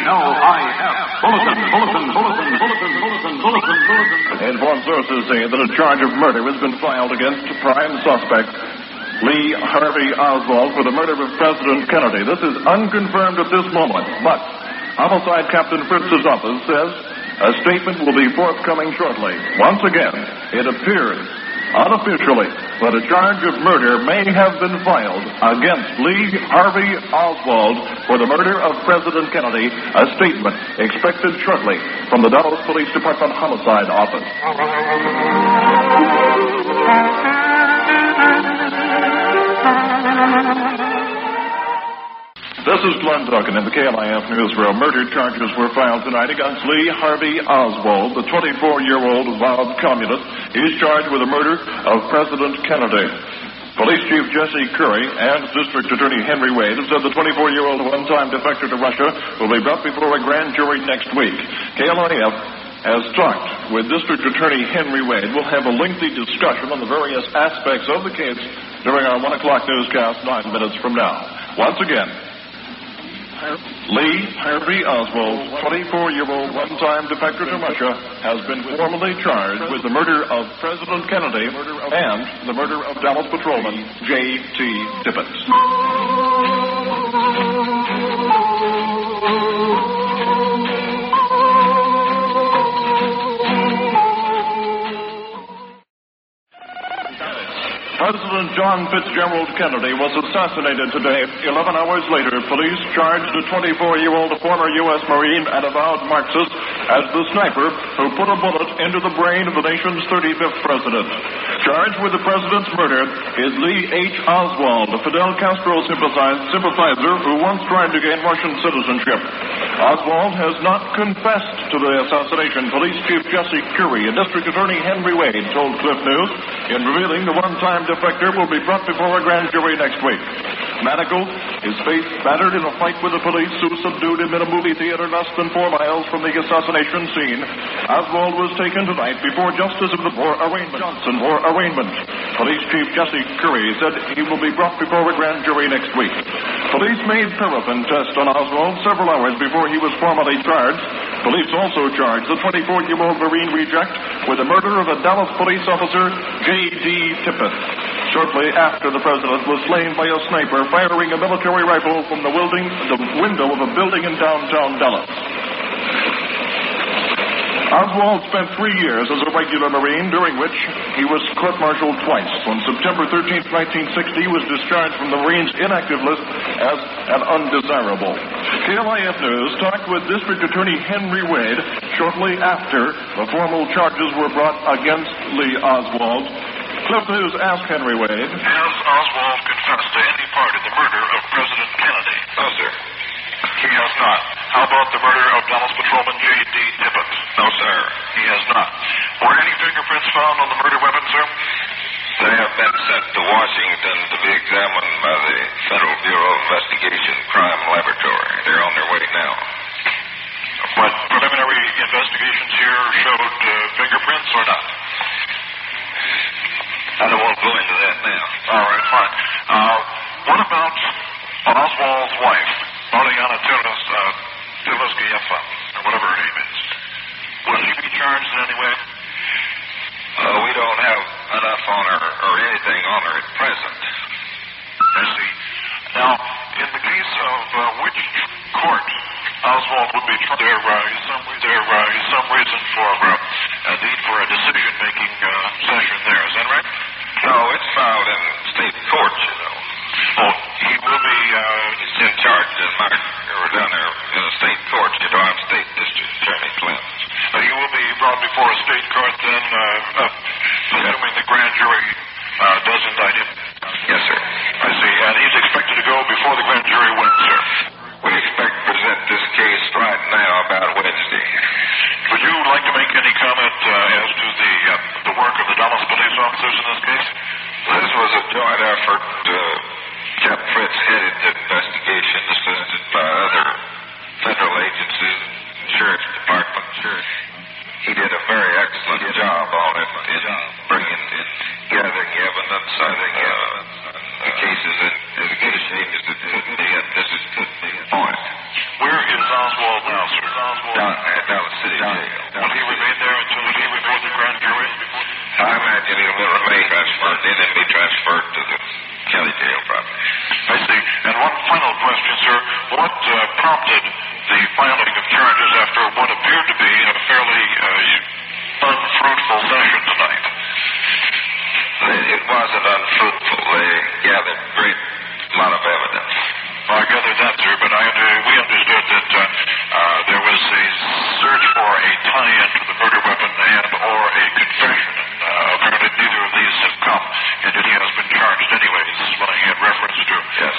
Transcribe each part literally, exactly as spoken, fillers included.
L I F. Bulletin, bulletin, bulletin, bulletin, bulletin, bulletin, bulletin. Informed sources say that a charge of murder has been filed against prime suspect Lee Harvey Oswald for the murder of President Kennedy. This is unconfirmed at this moment, but Homicide Captain Fritz's office says a statement will be forthcoming shortly. Once again, it appears unofficially that a charge of murder may have been filed against Lee Harvey Oswald for the murder of President Kennedy. A statement expected shortly from the Dallas Police Department Homicide Office. This is Glenn Duncan in the K L I F newsroom. Murder charges were filed tonight against Lee Harvey Oswald, the twenty-four-year-old avowed communist. He's charged with the murder of President Kennedy. Police Chief Jesse Curry and District Attorney Henry Wade have said the twenty-four-year-old one-time defector to Russia will be brought before a grand jury next week. K L I F has talked with District Attorney Henry Wade. We'll have a lengthy discussion on the various aspects of the case during our one o'clock newscast nine minutes from now. Once again, Lee Harvey Oswald, twenty-four-year-old one-time defector to Russia, has been formally charged with the murder of President Kennedy and the murder of Dallas patrolman J T Tippit. President John Fitzgerald Kennedy was assassinated today. Eleven hours later, police charged a twenty-four-year-old former U S Marine and avowed Marxist as the sniper who put a bullet into the brain of the nation's thirty-fifth president. Charged with the president's murder is Lee H. Oswald, a Fidel Castro sympathizer who once tried to gain Russian citizenship. Oswald has not confessed to the assassination. Police Chief Jesse Curry and District Attorney Henry Wade told Cliff News in revealing the one-time defector will be brought before a grand jury next week. Manacled, his face battered in a fight with the police who subdued him in a movie theater less than four miles from the assassination scene. Oswald was taken tonight before Justice of the for arraignment Johnson for arraignment. Police Chief Jesse Curry said he will be brought before a grand jury next week. Police made paraffin tests on Oswald several hours before he was formally charged. Police also charged the twenty-four-year-old Marine reject with the murder of a Dallas police officer, J D Tippit, shortly after the president was slain by a sniper firing a military rifle from the, wielding, the window of a building in downtown Dallas. Oswald spent three years as a regular Marine, during which he was court-martialed twice. On September thirteenth, nineteen sixty, he was discharged from the Marines' inactive list as an undesirable. K L I F News talked with District Attorney Henry Wade shortly after the formal charges were brought against Lee Oswald. Cliff News asked Henry Wade, has Oswald confessed to any part in the murder of President Kennedy? No, sir. He has not. How about the murder of Dallas patrolman J D Tippit? No, sir. He has not. Were any fingerprints found on the murder weapon, sir? They have been sent to Washington to be examined by the Federal Bureau of Investigation Crime Laboratory. They're on their way now. But preliminary investigations here showed uh, fingerprints or not? I don't want to go into that now. All right, fine. Uh, what about Oswald's wife, Mariana Tilis, uh, Tiliskayeva, or whatever her name is? Will she be charged in any way? Uh, we don't have enough on her or anything on her at present. I see. Now, in the case of uh, which court Oswald would be tried, there uh, is some, there uh, is some reason for uh, a need for a decision-making uh, session there. Is that right? No, it's filed in state court, you know. Oh, he will be... Uh, He's in charge in my... We're down there in the state court, you know. I'm state district attorney Clemens. Uh, he will be brought before a state court then, uh, uh, assuming the grand jury uh, does indict him? Yes, sir. I see. And he's expected to go before the grand jury when, sir? We expect to present this case right now about Wednesday. Would you like to make any comment uh, as to the uh, the work of the Dallas police officers in this case? This was a joint effort. Uh, Jeff Fritz headed the investigation, assisted by other federal agencies, sheriff's department. He did a very excellent job on it in bringing, in gathering evidence. I think uh, the case is in as good a shape as it could be, and this is the point. Where is Oswald now, sir? Down at Dallas City Jail. Will he remain there until he before the grand jury? I imagine he'll remain transferred, then he'll be transferred to the county jail, probably. I see. And one final question, sir. What uh, prompted the filing of charges after what appeared to be a fairly uh, unfruitful session tonight? It wasn't unfruitful. They gathered a great lot of evidence. Well, I gathered that, sir, but I, uh, we understood that uh, uh, there was a search for a tie-in to the murder weapon and or a confession. And, uh, apparently neither of these have come, and yet he has been charged anyway. This is what I had reference to. Yes.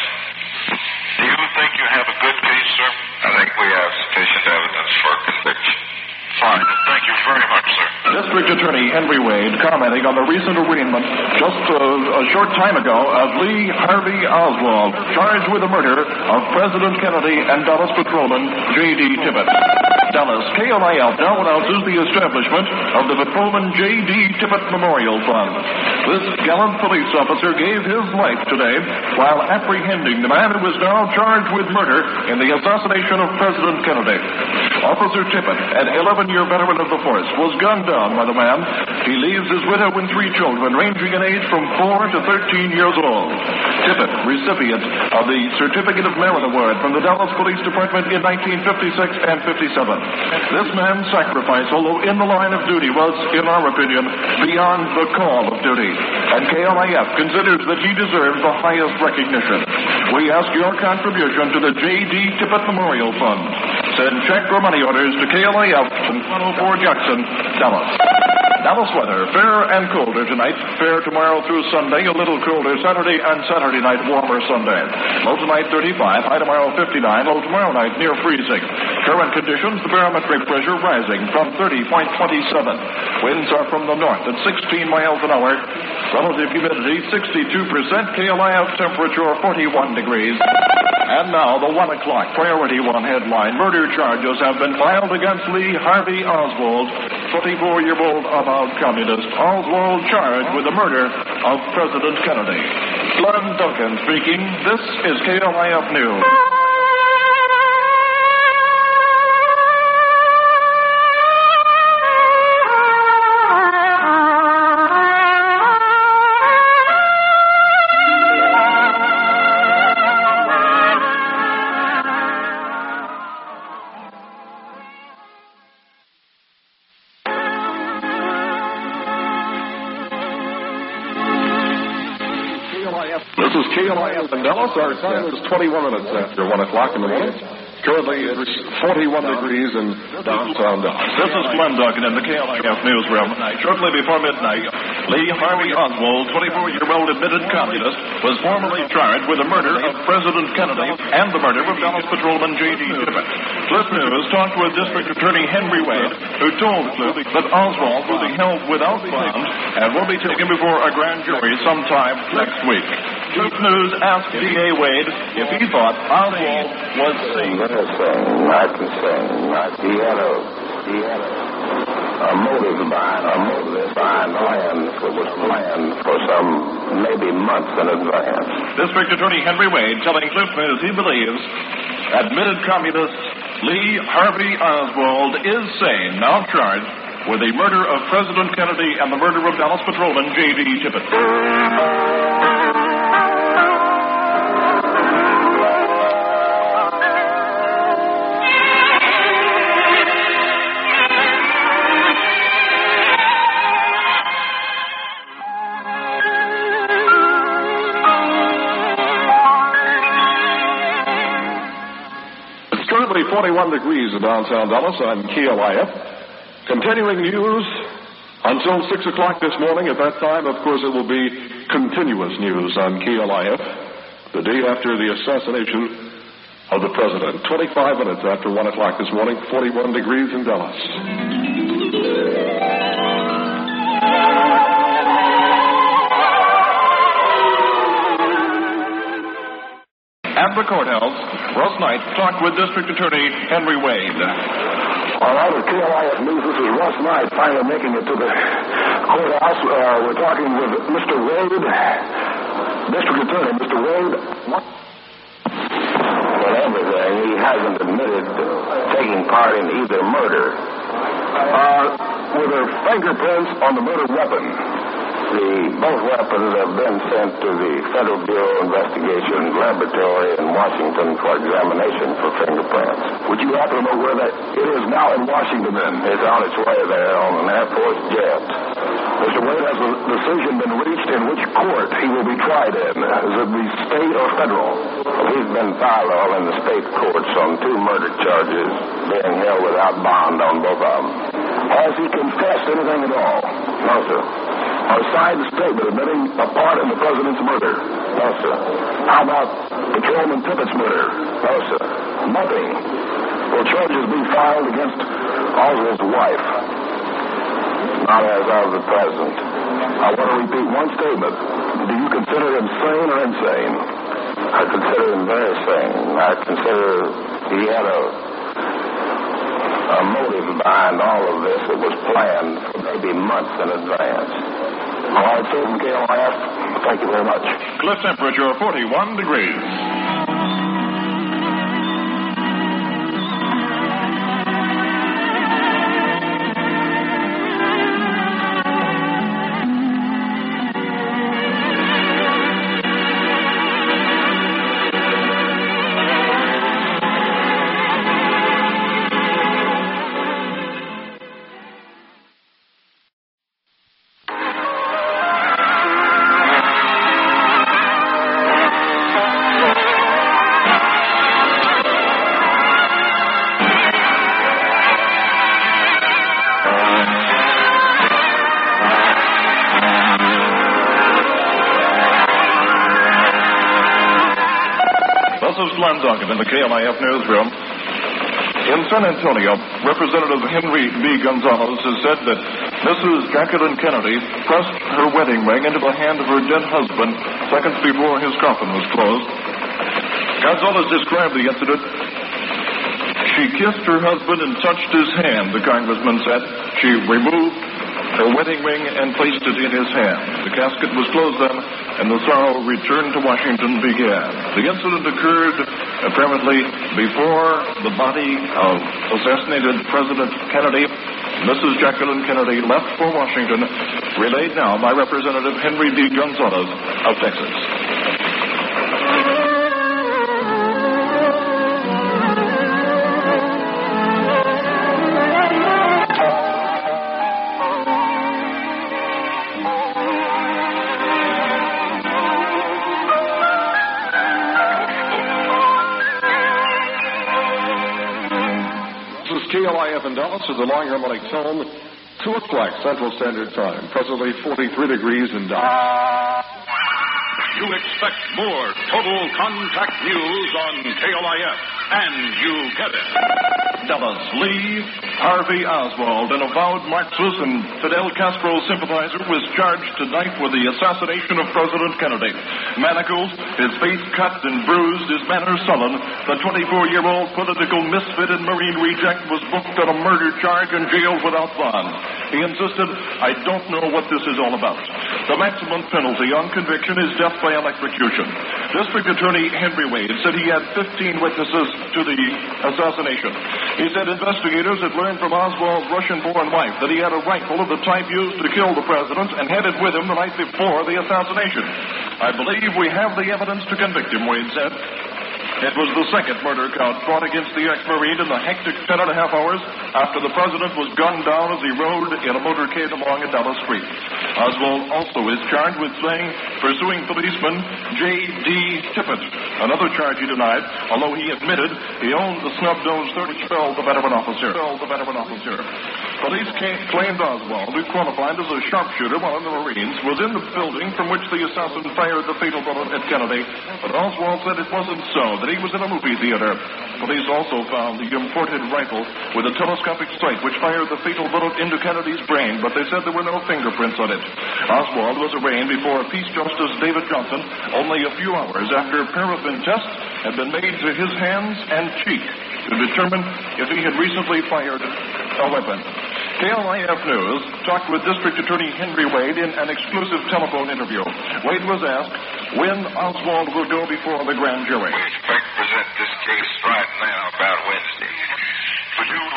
Do you think you have a good case, sir? I think we have sufficient evidence for conviction. Fine. Thank you very much, sir. District Attorney Henry Wade commenting on the recent arraignment just uh, a short time ago of Lee Harvey Oswald, charged with the murder of President Kennedy and Dallas Patrolman J D Tippit. Dallas, K L I F now announces the establishment of the Patrolman J D Tippit Memorial Fund. This gallant police officer gave his life today while apprehending the man who is now charged with murder in the assassination of President Kennedy. Officer Tippit, an eleven-year veteran of the force, was gunned down by the man. He leaves his widow and three children, ranging in age from four to thirteen years old. Tippit, recipient of the Certificate of Merit Award from the Dallas Police Department in nineteen fifty-six and fifty-seven. This man's sacrifice, although in the line of duty, was, in our opinion, beyond the call of duty. And K L I F considers that he deserves the highest recognition. We ask your contribution to the J D Tippit Memorial Fund. Send check or money orders to K L I F and one oh four Jackson, Dallas. Dallas weather, fair and colder tonight. Fair tomorrow through Sunday, a little colder Saturday, and Saturday night warmer Sunday. Low tonight thirty-five, high tomorrow fifty-nine, low tomorrow night near freezing. Current conditions, the barometric pressure rising from thirty point two seven. Winds are from the north at sixteen miles an hour. Relative humidity sixty-two percent. K L I F temperature forty-one degrees. And now the one o'clock priority one headline. Murder charges have been filed against Lee Harvey Oswald, twenty-four-year-old avowed communist. Oswald charged with the murder of President Kennedy. Glenn Duncan speaking. This is K L I F News. This is K L I F in Dallas. Our time is twenty-one minutes after one o'clock in the morning. Currently, it's forty-one degrees in downtown Dallas. This is Glenn Duncan in the K L I F newsroom. Shortly before midnight, Lee Harvey Oswald, twenty-four-year-old admitted communist, was formally charged with the murder of President Kennedy and the murder of Dallas Patrolman J D Tippit. Cliff News talked with District Attorney Henry Wade, who told Cliff that Oswald will be held without bond and will be taken before a grand jury sometime next week. Cliff News asked D A Wade if he thought Oswald was safe. Not insane, not he had a he had a, a motive behind a motive behind planned that was planned for some maybe months in advance. District Attorney Henry Wade telling Cliff News he believes admitted communist Lee Harvey Oswald is sane, now charged with the murder of President Kennedy and the murder of Dallas Patrolman J D Tippit. Currently forty-one degrees in downtown Dallas on K L I F. Continuing news until six o'clock this morning. At that time, of course, it will be continuous news on K L I F. The day after the assassination of the president. twenty-five minutes after one o'clock this morning, forty-one degrees in Dallas. At the courthouse, Russ Knight talked with District Attorney Henry Wade. All right, at K L I F News, this is Russ Knight finally making it to the courthouse. Uh, we're talking with Mister Wade, District Attorney. Mister Wade, what? Well, everything. He hasn't admitted part in either murder. Uh, were there fingerprints on the murder weapon? The, both weapons have been sent to the Federal Bureau of Investigation Laboratory in Washington for examination for fingerprints. Would you happen to know where that it is now in Washington then? It's on its way there on an Air Force jet. Mister Wade, has a decision been reached in which court he will be tried in? Is it the state or federal? He's been parallel in the state courts on two murder charges, being held without bond on both of them. Has he confessed anything at all? No, sir. Or signed a statement admitting a part in the president's murder? No, sir. How about Patrolman Tippett's murder? No, sir. Nothing. Will charges be filed against Oswald's wife? Not as of the present. I want to repeat one statement. Do you consider him sane or insane? I consider him very sane. I consider he had a, a motive behind all of this that was planned for maybe months in advance. All right, sir, from K L I F, thank you very much. Cliff temperature forty-one degrees. In the K L I F newsroom. In San Antonio, Representative Henry B. Gonzalez has said that Missus Jacqueline Kennedy pressed her wedding ring into the hand of her dead husband seconds before his coffin was closed. Gonzalez described the incident. She kissed her husband and touched his hand, the congressman said. She removed her wedding ring and placed it in his hand. The casket was closed then, and the sorrow returned to Washington began. The incident occurred apparently before the body of assassinated President Kennedy. Missus Jacqueline Kennedy left for Washington, relayed now by Representative Henry B. Gonzalez of Texas. K L I F in Dallas is the Long Harmonic Tone, two o'clock Central Standard Time, presently forty-three degrees in Dallas. You expect more Total Contact News on K L I F, and you get it. Dallas, Lee Harvey Oswald, an avowed Marxist and Fidel Castro sympathizer, was charged tonight with the assassination of President Kennedy. Manacles, his face cut and bruised, his manner sullen, the twenty-four-year-old political misfit and Marine reject was booked on a murder charge and jailed without bond. He insisted, I don't know what this is all about. The maximum penalty on conviction is death by electrocution. District Attorney Henry Wade said he had fifteen witnesses to the assassination. He said investigators had learned from Oswald's Russian-born wife that he had a rifle of the type used to kill the president and had it with him the night before the assassination. I believe we have the evidence to convict him, Wade said. It was the second murder count brought against the ex-Marine in the hectic ten and a half hours after the president was gunned down as he rode in a motorcade along a Dallas street. Oswald also is charged with saying, pursuing policeman J D. Tippett, another charge he denied, although he admitted he owned the snub-nosed thirty felled the veteran officer. the veteran officer. Police came, claimed Oswald, who qualified as a sharpshooter while in the Marines, was in the building from which the assassin fired the fatal bullet at Kennedy, but Oswald said it wasn't so, that he was in a movie theater. Police also found the imported rifle with a telescopic sight which fired the fatal bullet into Kennedy's brain, but they said there were no fingerprints on it. Oswald was arraigned before Peace Justice David Johnson only a few hours after paraffin tests had been made to his hands and cheek to determine if he had recently fired a weapon. K L I F News talked with District Attorney Henry Wade in an exclusive telephone interview. Wade was asked when Oswald will go before the grand jury. We expect to present this case right now about Wednesday. Would you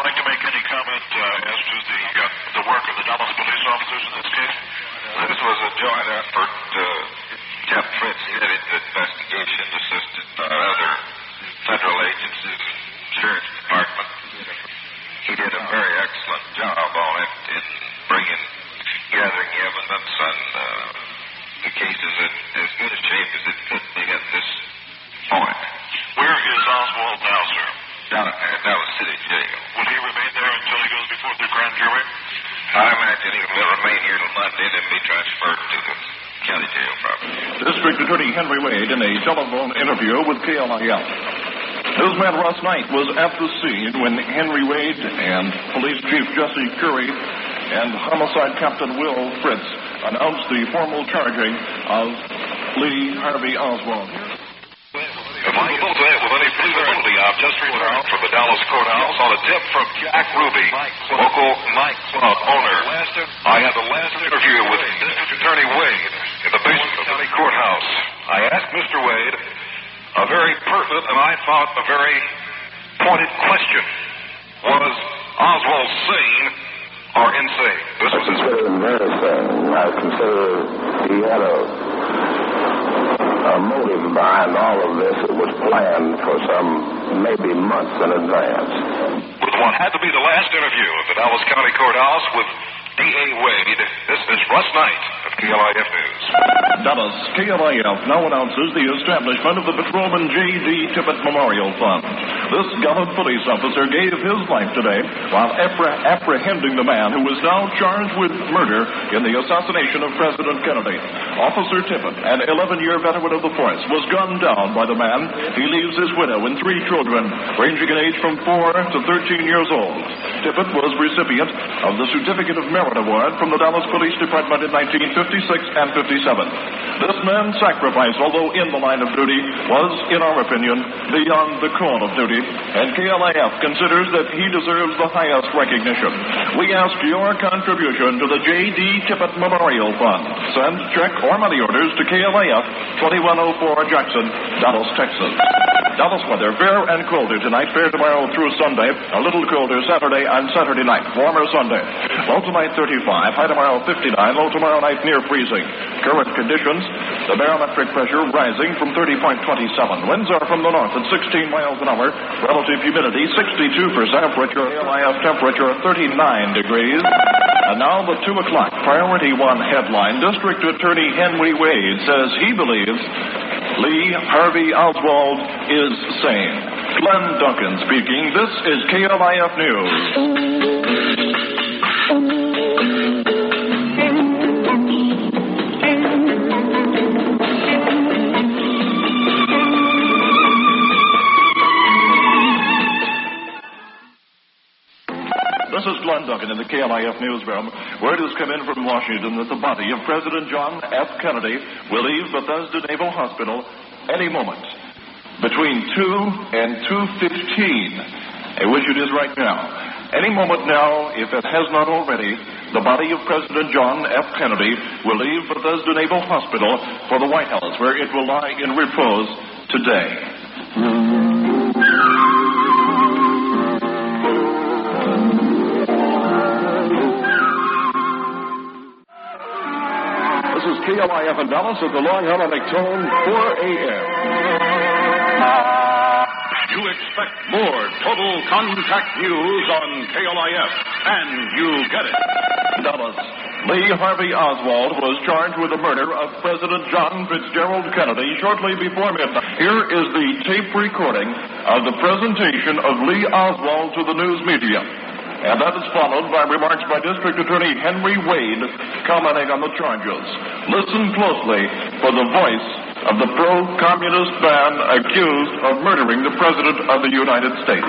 joint effort. Uh, Cap Fritz headed the investigation, assisted by other federal agencies and sheriff's department. He did a very excellent job on it in bringing, gathering evidence, and uh, the case is in as good a shape as it could be at this point. Where is Oswald now, sir? Down at Dallas City Jail. Will he remain there until he goes before the grand jury? I imagine he will remain here till Monday and then be transferred to the county jail, probably. District Attorney Henry Wade in a telephone interview with K L I F. Newsman Russ Knight was at the scene when Henry Wade and Police Chief Jesse Curry and Homicide Captain Will Fritz announced the formal charging of Lee Harvey Oswald. If I can vote that with any feasibility, I've just returned from the Dallas courthouse on a tip from Jack Ruby, local nightclub owner. I had the last interview with District Attorney Wade in the basement of the courthouse. I asked Mister Wade a very pertinent and I thought a very pointed question. Was Oswald sane or insane? This was his... I consider him very sane. I consider he had a... a motive behind all of this. It was planned for some maybe months in advance. With what had to be the last interview of the Dallas County Courthouse with D A Wade, this is Russ Knight of K L I F News. Dallas, K L I F now announces the establishment of the Patrolman J D Tippit Memorial Fund. This gallant police officer gave his life today while appre- apprehending the man who is now charged with murder in the assassination of President Kennedy. Officer Tippit, an eleven-year veteran of the force, was gunned down by the man. He leaves his widow and three children, ranging in age from four to thirteen years old. Tippit was recipient of the Certificate of Merit Award from the Dallas Police Department in nineteen fifty-six and fifty-seven. This man's sacrifice, although in the line of duty, was, in our opinion, beyond the call of duty, and K L I F considers that he deserves the highest recognition. We ask your contribution to the J D Tippit Memorial Fund. Send check or money orders to K L I F, twenty-one oh four Jackson, Dallas, Texas. Dallas weather, fair and colder tonight, fair tomorrow through Sunday, a little colder Saturday and Saturday night, warmer Sunday. Low tonight thirty-five, high tomorrow fifty-nine, low tomorrow night near freezing. Current conditions, the barometric pressure rising from thirty point two seven. Winds are from the north at sixteen miles an hour. Relative humidity sixty-two percent. Temperature, K L I F temperature thirty-nine degrees. And now the two o'clock Priority One headline. District Attorney Henry Wade says he believes Lee Harvey Oswald is sane. Glenn Duncan speaking. This is K L I F News. This is Glenn Duncan in the K L I F newsroom. Word has come in from Washington that the body of President John F. Kennedy will leave Bethesda Naval Hospital any moment. Between two and two fifteen, which it is right now. Any moment now, if it has not already, the body of President John F. Kennedy will leave Bethesda Naval Hospital for the White House, where it will lie in repose today. This is K L I F in Dallas at the Long Harmonic Tone, four a.m. You expect more total contact news on K L I F, and you get it. Dallas. Lee Harvey Oswald was charged with the murder of President John Fitzgerald Kennedy shortly before midnight. Here is the tape recording of the presentation of Lee Oswald to the news media. And that is followed by remarks by District Attorney Henry Wade commenting on the charges. Listen closely for the voice of the pro-communist man accused of murdering the President of the United States.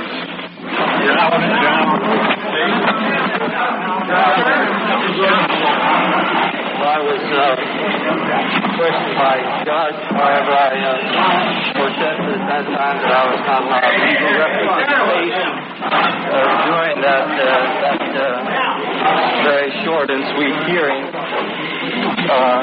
I was uh, questioned by judge. However, I uh, protested at that time that I was not allowed legal representation uh, during that uh, that uh, very short and sweet hearing. Uh,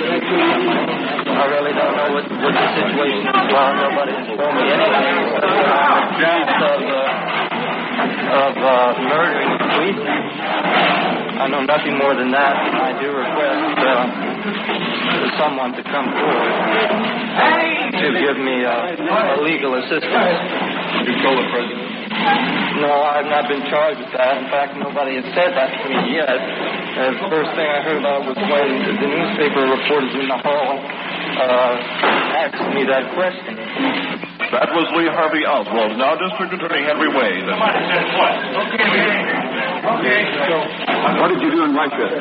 I really don't know what, what the situation is. Well, nobody told me anything. But I'm accused of uh, of uh, murdering the police. I know nothing more than that. I do request uh, to someone to come forward to give me uh, a legal assistance. You told the president? No, I've not been charged with that. In fact, nobody has said that to me yet. Uh, the first thing I heard about was when the newspaper reporters in the hall uh, asked me that question. That was Lee Harvey Oswald. Now District Attorney Henry Wade. Somebody said what? Okay, okay. So, what did you do in Rochester?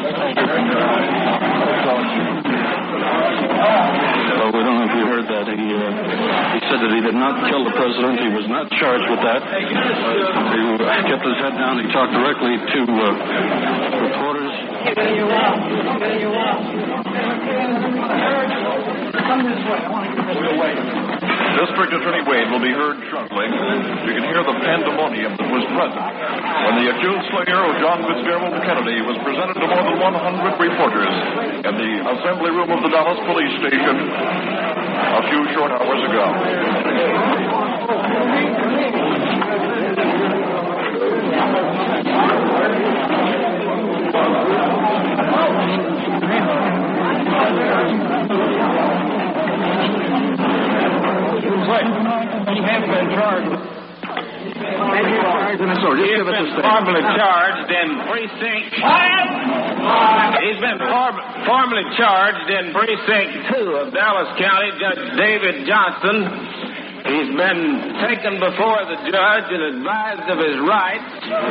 Well, we don't know if you heard that. He, uh, he said that he did not kill the president. He was not charged with that. Uh, he kept his head down. He talked directly to uh, reporters. District Attorney Wade will be heard shortly. You can hear the pandemonium that was present when the accused slayer of John Fitzgerald Kennedy was presented to more than one hundred reporters in the assembly room of the Dallas Police Station a few short hours ago. He has been charged. He has been formally charged in precinct. He's been form- formally charged in precinct two of Dallas County. Judge David Johnson. He's been taken before the judge and advised of his rights.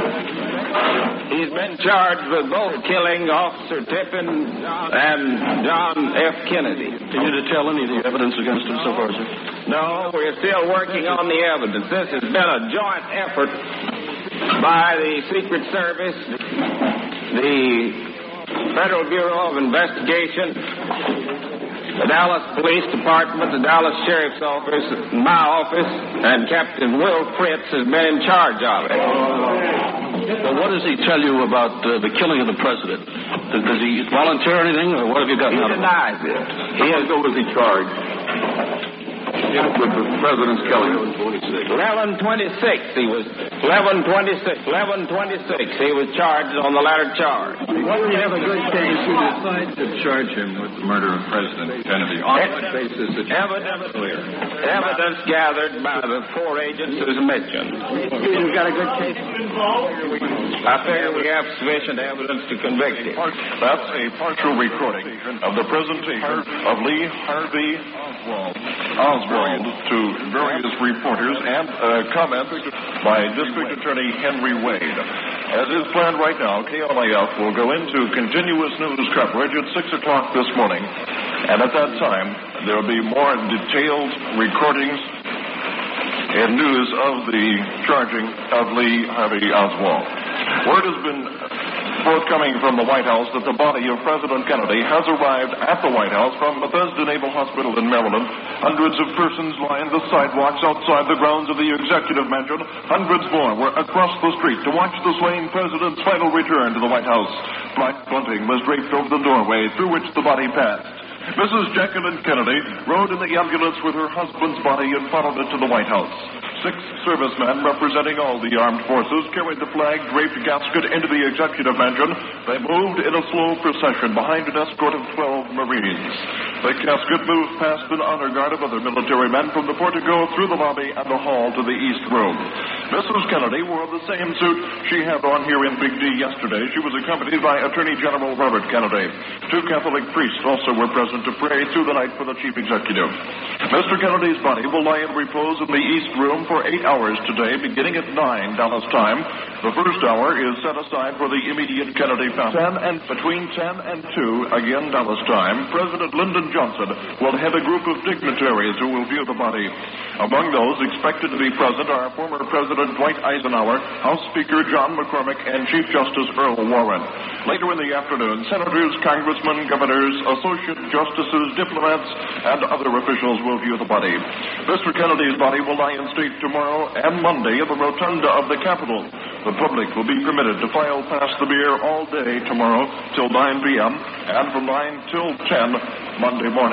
He's been charged with both killing Officer Tippin and John F. Kennedy. Can you detail any of the evidence against him so far, sir? No, we're still working on the evidence. This has been a joint effort by the Secret Service, the Federal Bureau of Investigation, the Dallas Police Department, the Dallas Sheriff's Office, my office, and Captain Will Fritz has been in charge of it. Well, what does he tell you about uh, the killing of the president? Does, does he volunteer anything, or what have you gotten He out of him? He denies it. He has, What was he charged? With the president's killing. eleven twenty-six, he was, eleven twenty-six, eleven twenty-six, he was charged on the latter charge. What do you have a good case to decide to charge him with the murder of President Kennedy? On what basis that you Evidence, clear. Evidence gathered by the four agencies mentioned. You've got a good case? I figure we have sufficient evidence to convict him. That's a partial recording of the presentation of Lee Harvey Oswald, Oswald to various reporters and uh, comments by District Attorney Henry Wade. As is planned right now, K L A F will go into continuous news coverage at six o'clock this morning. And at that time, there will be more detailed recordings and news of the charging of Lee Harvey Oswald. Word has been forthcoming from the White House that the body of President Kennedy has arrived at the White House from Bethesda Naval Hospital in Maryland. Hundreds of persons lined the sidewalks outside the grounds of the Executive Mansion. Hundreds more were across the street to watch the slain president's final return to the White House. Black bunting was draped over the doorway through which the body passed. Missus Jacqueline Kennedy rode in the ambulance with her husband's body and followed it to the White House. Six servicemen representing all the armed forces carried the flag-draped casket into the Executive Mansion. They moved in a slow procession behind an escort of twelve Marines. The casket moved past an honor guard of other military men from the portico through the lobby and the hall to the East Room. Missus Kennedy wore the same suit she had on here in Big D yesterday. She was accompanied by Attorney General Robert Kennedy. Two Catholic priests also were present to pray through the night for the Chief Executive. Mister Kennedy's body will lie in repose in the East Room for eight hours today, beginning at nine Dallas time. The first hour is set aside for the immediate Kennedy family. Ten and between ten and two, again Dallas time, President Lyndon Johnson will head a group of dignitaries who will view the body. Among those expected to be present are former President Dwight Eisenhower, House Speaker John McCormick, and Chief Justice Earl Warren. Later in the afternoon, senators, congressmen, governors, associate justices, diplomats, and other officials will view the body. Mister Kennedy's body will lie in state tomorrow and Monday at the rotunda of the Capitol. The public will be permitted to file past the pier all day tomorrow till nine p.m. and from nine till ten Monday morning.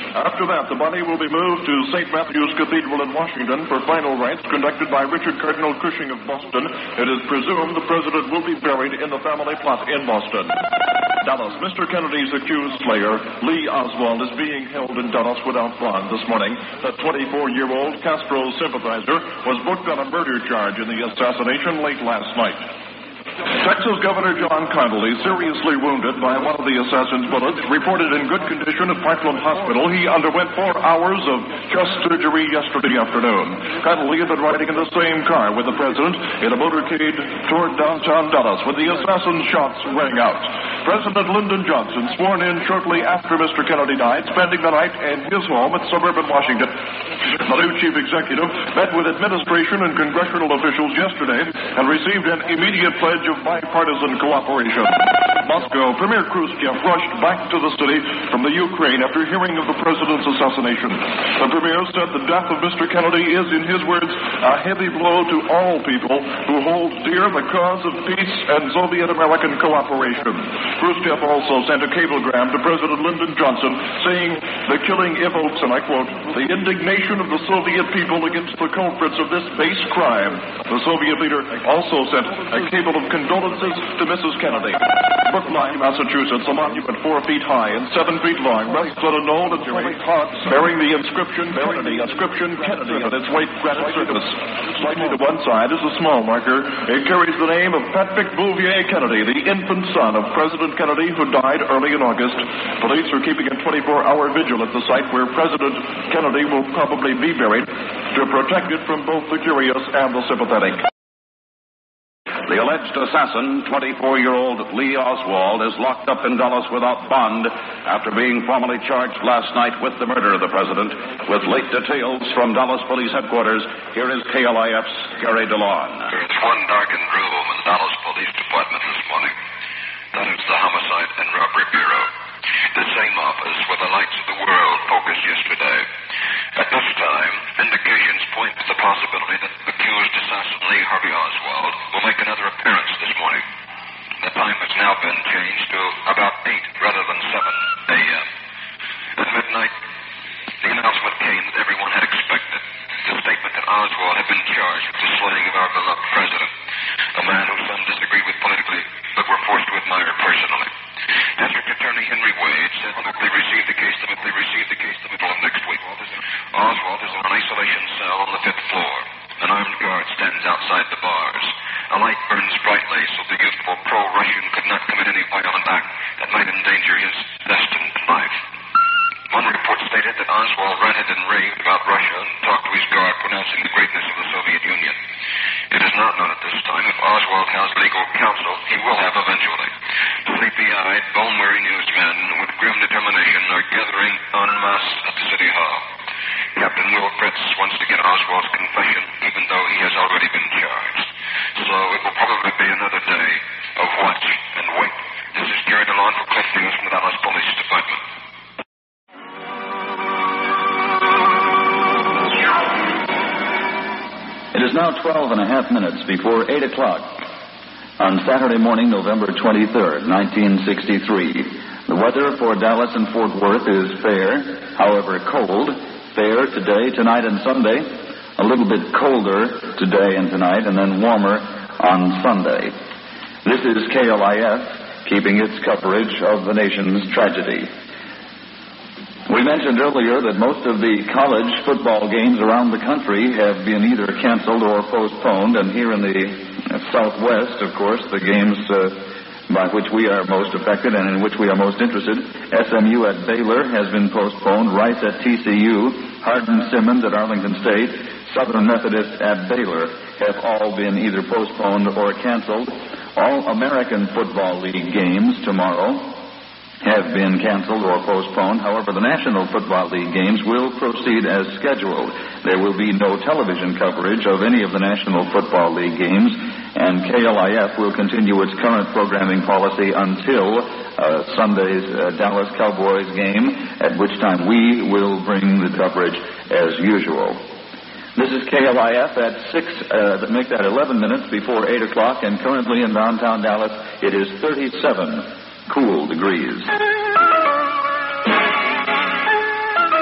After that, the body will be moved to Saint Matthew's Cathedral in Washington for final rites conducted by Richard Cardinal Cushing of Boston. It is presumed the president will be buried in the family plot in Boston. Dallas. Mister Kennedy's accused slayer, Lee Oswald, is being held in Dallas without bond this morning. The twenty-four-year-old Castro sympathizer was booked on a murder charge in the assassination late last night. Texas Governor John Connally, seriously wounded by one of the assassin's bullets, reported in good condition at Parkland Hospital. He underwent four hours of chest surgery yesterday afternoon. Connally had been riding in the same car with the president in a motorcade toward downtown Dallas when the assassin's shots rang out. President Lyndon Johnson, sworn in shortly after Mister Kennedy died, spending the night in his home at suburban Washington. The new chief executive met with administration and congressional officials yesterday and received an immediate pledge of bipartisan cooperation. Moscow, Premier Khrushchev rushed back to the city from the Ukraine after hearing of the president's assassination. The premier said the death of Mister Kennedy is, in his words, a heavy blow to all people who hold dear the cause of peace and Soviet-American cooperation. Khrushchev also sent a cablegram to President Lyndon Johnson saying the killing evokes, and I quote, the indignation of the Soviet people against the culprits of this base crime. The Soviet leader also sent a cable of condolences to Missus Kennedy. Brookline, Massachusetts, a monument four feet high and seven feet long rests on a knoll at Jerry Park, bearing the inscription Kennedy, inscription Kennedy on its white granite surface. Slightly to one side is a small marker. It carries the name of Patrick Bouvier Kennedy, the infant son of President Kennedy, who died early in August. Police are keeping a twenty-four hour vigil at the site where President Kennedy will probably be buried to protect it from both the curious and the sympathetic. The alleged assassin, twenty-four-year-old Lee Oswald, is locked up in Dallas without bond after being formally charged last night with the murder of the president. With late details from Dallas Police Headquarters, here is K L I F's Gary DeLon. There's one darkened room in the Dallas Police Department this morning. That is the Homicide and Robbery Bureau. The same office where the lights of the world focused yesterday. At this time, indications point to the possibility that the accused assassin Lee Harvey Oswald will make another appearance this morning. The time has now been changed to about eight rather than seven a.m. At midnight, the announcement came that everyone had expected. The statement that Oswald had been charged with the slaying of our beloved president, a man who some disagree with politically but were forced to admire personally. District Attorney Henry Wade said that they received the case that they received the case the middle of next week. Oswald is in an isolation cell on the fifth floor. An armed guard stands outside the bars. A light burns brightly so the youthful pro-Russian could not commit any violent act that might endanger his destined life. One report stated that Oswald ranted and raved about Russia and talked to his guard, pronouncing the greatness of the Soviet Union. It is not known at this time if Oswald has legal counsel. He will have eventually. Sleepy-eyed, bone-weary newsmen with grim determination are gathering en masse at the City Hall. Captain Will Fritz wants to get Oswald's confession, even though he has already been charged. So it will probably be another day of watch and wait. This is Gary DeLon for Cliff News from the Dallas Police Department. It is now twelve and a half minutes before eight o'clock on Saturday morning, November twenty-third, nineteen sixty-three. The weather for Dallas and Fort Worth is fair, however cold. Fair today, tonight, and Sunday. A little bit colder today and tonight, and then warmer on Sunday. This is K L I F, keeping its coverage of the nation's tragedy. We mentioned earlier that most of the college football games around the country have been either canceled or postponed, and here in the Southwest, of course, the games uh, by which we are most affected and in which we are most interested, S M U at Baylor has been postponed, Rice at T C U, Hardin-Simmons at Arlington State, Southern Methodist at Baylor have all been either postponed or canceled. All American Football League games tomorrow have been canceled or postponed. However, the National Football League games will proceed as scheduled. There will be no television coverage of any of the National Football League games, and K L I F will continue its current programming policy until uh, Sunday's uh, Dallas Cowboys game, at which time we will bring the coverage as usual. This is K L I F at six, uh, make that eleven minutes before eight o'clock, and currently in downtown Dallas it is thirty-seven cool degrees.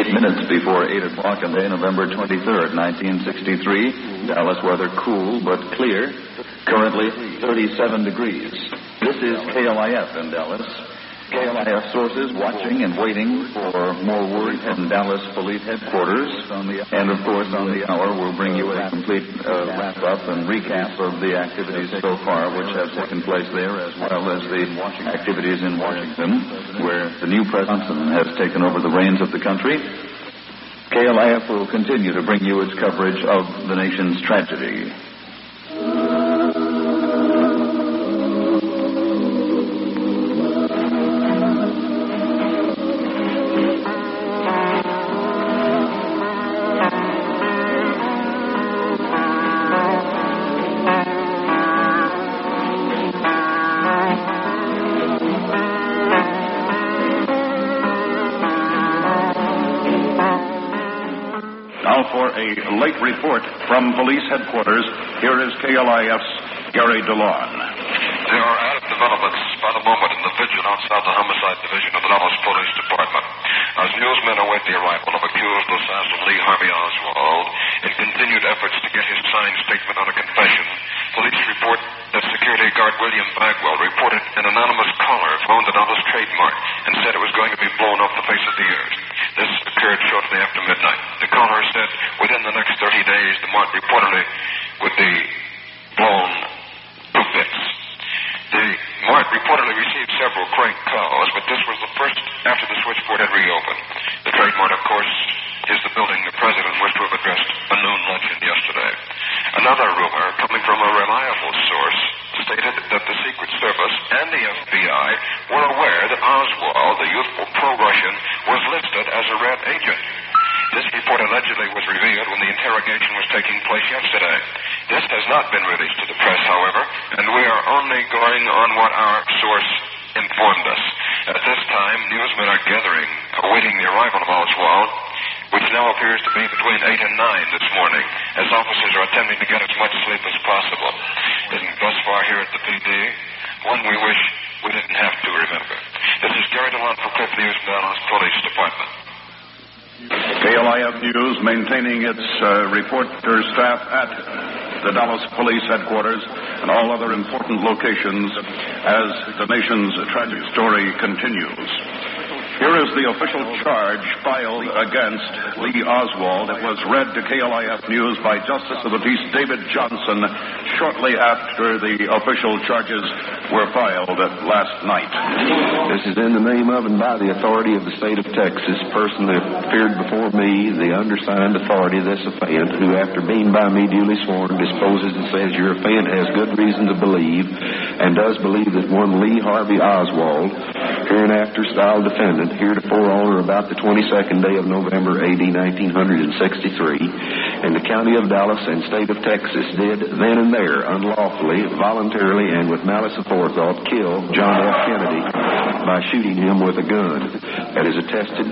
Eight minutes before eight o'clock on day November twenty-third, nineteen sixty-three. Dallas weather cool but clear. Currently thirty-seven degrees. This is K L I F in Dallas. K L I F sources watching and waiting for more word from Dallas Police Headquarters. And, of course, on the hour, we'll bring you a complete uh, wrap-up and recap of the activities so far which have taken place there, as well as the activities in Washington, where the new President has taken over the reins of the country. K L I F will continue to bring you its coverage of the nation's tragedy. A late report from police headquarters. Here is K L I F's Gary DeLon. There are added developments by the moment in the vigil outside the homicide division of the Dallas Police Department. As newsmen await the arrival of accused assassin Lee Harvey Oswald in continued efforts to get his signed statement on a confession, police report that security guard William Bagwell reported an anonymous caller phoned the Dallas Trade Mart and said it was going to be blown off the face of the earth. This occurred shortly after midnight. The caller said within the next thirty days the mart reportedly would be blown to bits. The mart reportedly received several crank calls, but this was the first after the switchboard had reopened. The Trade Mart, of course, is the building the president was to have addressed a noon luncheon yesterday. Another rumor coming from a reliable source stated that the Secret Service and the F B I were aware that Oswald, the youthful pro-Russian, was listed as a red agent. This report allegedly was revealed when the interrogation was taking place yesterday. This has not been released to the press, however, and we are only going on what our source informed us. At this time, newsmen are gathering, awaiting the arrival of Oswald, which now appears to be between eight and nine this morning, as officers are attempting to get as much sleep as possible. And thus far here at the P D, one we wish we didn't have to remember. This is Gary DeLon for Cliff News, Dallas Police Department. K L I F News maintaining its uh, reporter staff at the Dallas Police Headquarters and all other important locations as the nation's tragic story continues. Here is the official charge filed against Lee Oswald. It was read to K L I F News by Justice of the Peace David Johnson shortly after the official charges were filed last night. This is in the name of and by the authority of the state of Texas, person that appeared before me, the undersigned authority of this offend, who after being by me duly sworn, disposes and says your offend has good reason to believe and does believe that one Lee Harvey Oswald, hereinafter styled defendant, heretofore on or about the twenty-second day of November, A D nineteen sixty-three, in the county of Dallas and state of Texas, did then and there, unlawfully, voluntarily, and with malice aforethought, kill John F. Kennedy by shooting him with a gun. That is attested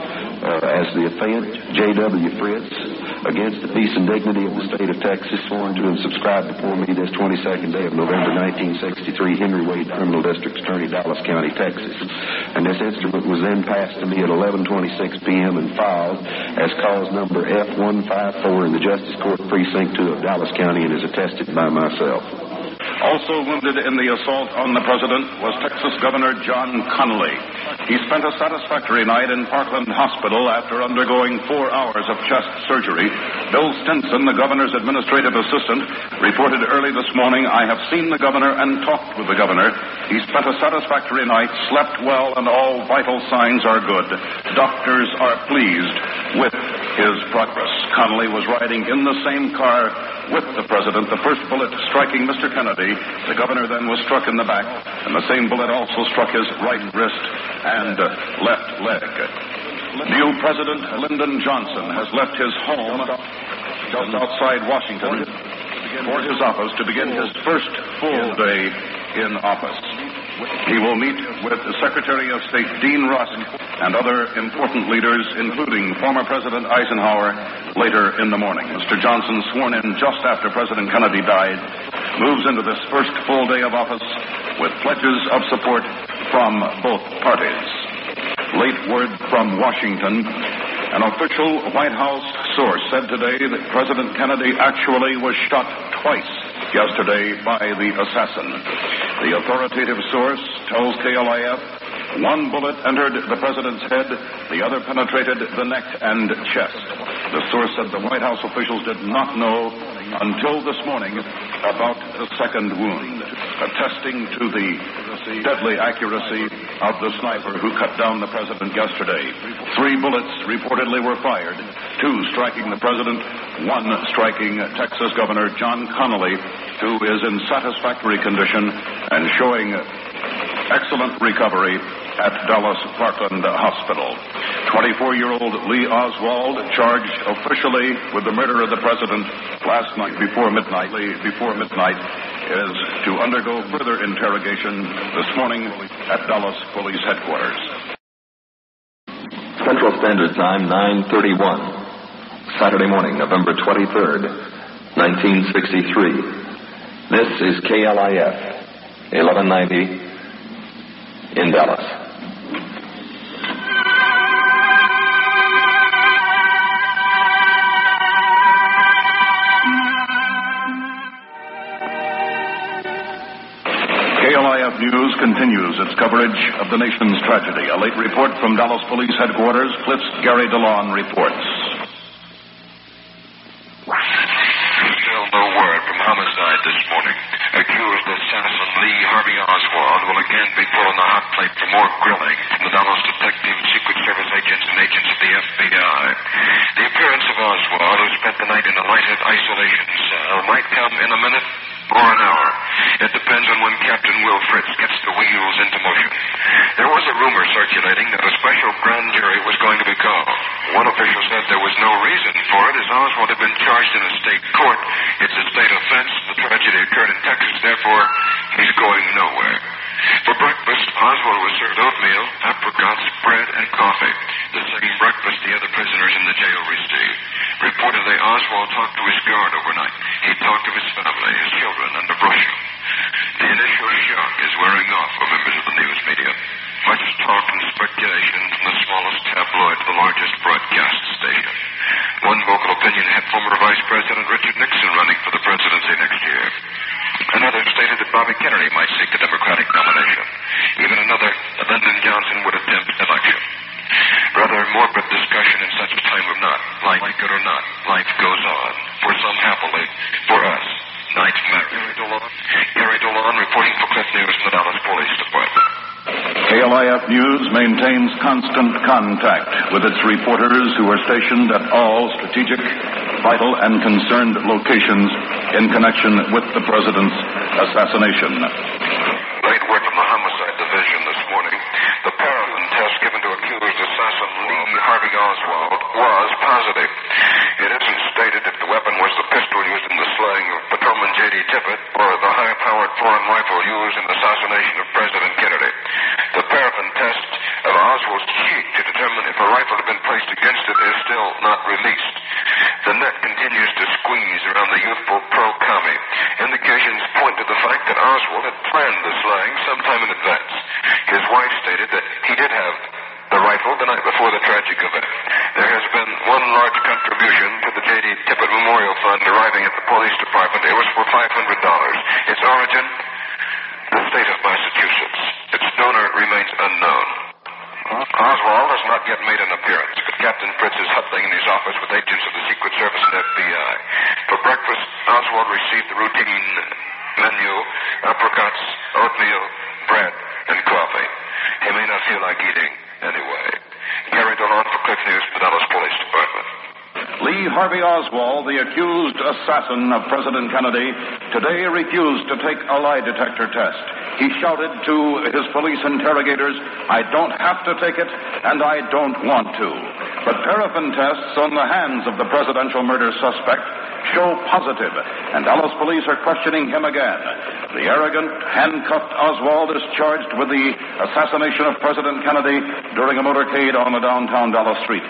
uh, as the offense, J W. Fritz, against the peace and dignity of the state of Texas, sworn to and subscribed before me this twenty-second day of November nineteen sixty-three, Henry Wade, Criminal District Attorney, Dallas County, Texas. And this instrument was then passed to me at eleven twenty-six p.m. and filed as cause number F one five four in the Justice Court Precinct two of Dallas County and is attested by myself. Also wounded in the assault on the president was Texas Governor John Connally. He spent a satisfactory night in Parkland Hospital after undergoing four hours of chest surgery. Bill Stinson, the governor's administrative assistant, reported early this morning, I have seen the governor and talked with the governor. He spent a satisfactory night, slept well, and all vital signs are good. Doctors are pleased with his progress. Connally was riding in the same car with the president, the first bullet striking Mister Kennedy. The governor then was struck in the back, and the same bullet also struck his right wrist and uh, left leg. New President Lyndon Johnson has left his home just outside Washington for his office to begin his first full day in office. He will meet with the Secretary of State Dean Rusk and other important leaders, including former President Eisenhower, later in the morning. Mister Johnson, sworn in just after President Kennedy died, moves into this first full day of office with pledges of support from both parties. Late word from Washington An official White House source said today that President Kennedy actually was shot twice yesterday by the assassin. The authoritative source tells K L I F one bullet entered the president's head, the other penetrated the neck and chest. The source said the White House officials did not know until this morning about the second wound, attesting to the deadly accuracy of the sniper who cut down the president yesterday. Three bullets reportedly were fired, two striking the president, one striking Texas Governor John Connally, who is in satisfactory condition and showing excellent recovery at Dallas Parkland Hospital. twenty-four-year-old Lee Oswald, charged officially with the murder of the president last night before midnight, before midnight, is to undergo further interrogation this morning at Dallas Police Headquarters. Central Standard Time, nine thirty-one. Saturday morning, November twenty-third, nineteen sixty-three. This is K L I F, eleven ninety in Dallas. K L I F News continues its coverage of the nation's tragedy. A late report from Dallas Police Headquarters. Cliff's Gary DeLon reports. Still no word from homicide this morning. Accused assassin Lee Harvey Oswald will again be put on the hot plate for more grilling from the Dallas detectives, Secret Service agents, and agents of the F B I. The appearance of Oswald, who spent the night in a lighted isolation cell, might come in a minute or an hour. It depends on when Captain Will Fritz gets the wheels into motion. There was a rumor circulating that a special grand jury was going to be called. One official said there was no reason for it, as Oswald had been charged in a state court. It's a state offense. The tragedy occurred in Texas, therefore he's going nowhere. For breakfast, Oswald was served oatmeal, apricots, bread, and coffee, the same breakfast the other prisoners in the jail received. Reportedly, Oswald talked to his guard overnight. He talked of his family, his children, and of Russia. The initial shock is wearing off for members of the news media. Much talk and speculation from the smallest tabloid to the largest broadcast station. One vocal opinion had former Vice President Richard Nixon running for the presidency next year. Another stated that Bobby Kennedy might seek the Democratic nomination. Even another that Lyndon Johnson would attempt election. Rather morbid discussion in such a time of not. Like it or not, life goes on. For some happily, for us, nightmare. Gary DeLon, Gary DeLon reporting for Cliff News from the Dallas Police Department. K L I F News maintains constant contact with its reporters who are stationed at all strategic, vital, and concerned locations in connection with the president's assassination. Late word from the Homicide Division this morning. The paraffin test given to accused assassin Lee Harvey Oswald was positive. It isn't stated if the weapon was the pistol used in the slaying of Patrolman J D Tippit or the high-powered foreign rifle used in the assassination of President Kennedy. The paraffin test of Oswald's cheek to determine if a rifle had been placed against it is still not released. The net continues to squeeze around the youthful pro-commie. Indications point to the fact that Oswald had planned the slaying sometime in advance. His wife stated that he did have the rifle the night before the tragic event. There has been one large contribution to the J D Tippit Memorial Fund arriving at the police department. It was for five hundred dollars. Its origin? The state of Massachusetts. Its donor remains unknown. Oswald has not yet made an appearance, but Captain Fritz is huddling in his office with agents of the Secret Service and F B I. For breakfast, Oswald received the routine menu, apricots, oatmeal, bread, and coffee. He may not feel like eating anyway. Gary DeLon for Cliff News, the Dallas Police Department. Lee Harvey Oswald, the accused assassin of President Kennedy, today refused to take a lie detector test. He shouted to his police interrogators, "I don't have to take it, and I don't want to." But paraffin tests on the hands of the presidential murder suspect show positive, and Dallas police are questioning him again. The arrogant, handcuffed Oswald is charged with the assassination of President Kennedy during a motorcade on a downtown Dallas street.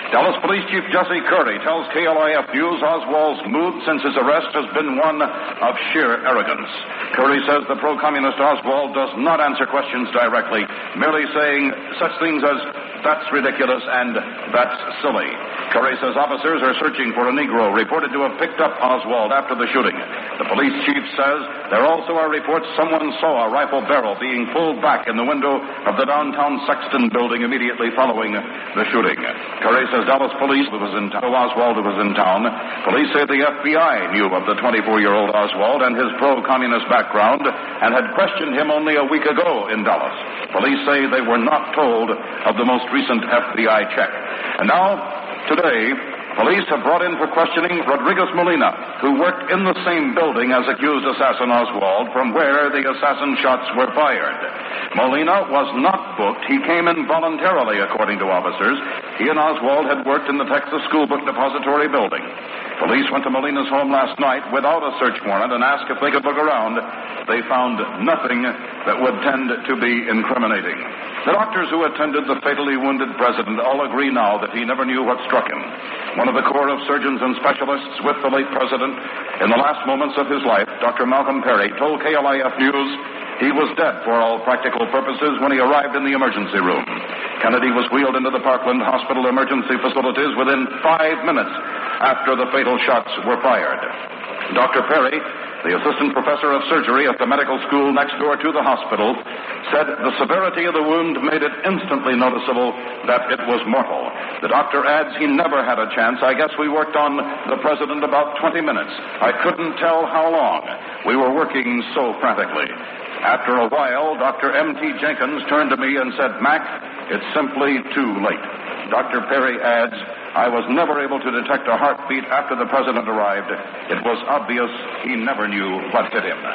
Dallas Police Chief Jesse Curry tells K L I F News Oswald's mood since his arrest has been one of sheer arrogance. Curry says the pro-communist Oswald does not answer questions directly, merely saying such things as, "That's ridiculous," and "That's silly." Curry says officers are searching for a Negro reported to have picked up Oswald after the shooting. The police chief says there also are reports someone saw a rifle barrel being pulled back in the window of the downtown Sexton building immediately following the shooting. Curry says Dallas police was in town. Oswald was in town. Police say the F B I knew of the twenty-four-year-old Oswald and his pro-communist background and had questioned him only a week ago in Dallas. Police say they were not told of the most recent F B I check. And now, today, police have brought in for questioning Rodriguez Molina, who worked in the same building as accused assassin Oswald, from where the assassin shots were fired. Molina was not booked. He came in voluntarily, according to officers. He and Oswald had worked in the Texas School Book Depository building. Police went to Molina's home last night without a search warrant and asked if they could look around. They found nothing that would tend to be incriminating. The doctors who attended the fatally wounded president all agree now that he never knew what struck him. One of the Corps of Surgeons and Specialists with the late president in the last moments of his life, Doctor Malcolm Perry, told K L I F News he was dead for all practical purposes when he arrived in the emergency room. Kennedy was wheeled into the Parkland Hospital emergency facilities within five minutes after the fatal shots were fired. Doctor Perry, the assistant professor of surgery at the medical school next door to the hospital, said the severity of the wound made it instantly noticeable that it was mortal. The doctor adds he never had a chance. I guess we worked on the president about twenty minutes. I couldn't tell how long. We were working so frantically. After a while, Doctor M T Jenkins turned to me and said, "Mac, it's simply too late." Doctor Perry adds, "I was never able to detect a heartbeat after the president arrived. It was obvious he never knew what hit him."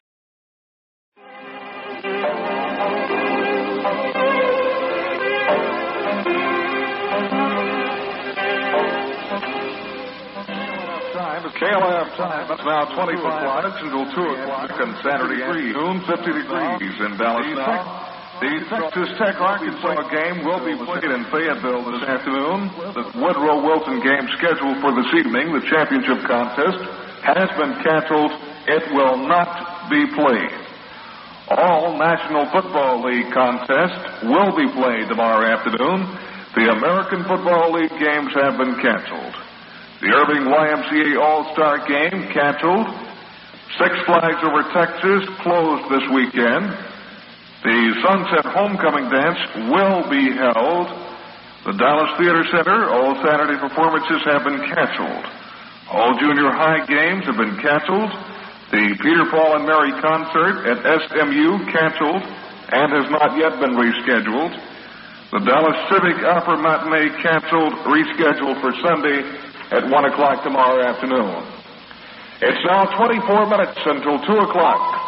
K L I F time. It's now twenty-five minutes until two o'clock on Saturday afternoon. fifty degrees in Dallas now. The Texas Tech Arkansas game will be played in Fayetteville this afternoon. The Woodrow Wilson game scheduled for this evening, the championship contest, has been canceled. It will not be played. All National Football League contests will be played tomorrow afternoon. The American Football League games have been canceled. The Irving Y M C A All-Star Game canceled. Six Flags Over Texas closed this weekend. The Sunset Homecoming Dance will be held. The Dallas Theater Center, all Saturday performances have been canceled. All junior high games have been canceled. The Peter, Paul, and Mary concert at S M U canceled and has not yet been rescheduled. The Dallas Civic Opera Matinee canceled, rescheduled for Sunday at one o'clock tomorrow afternoon. It's now twenty-four minutes until two o'clock.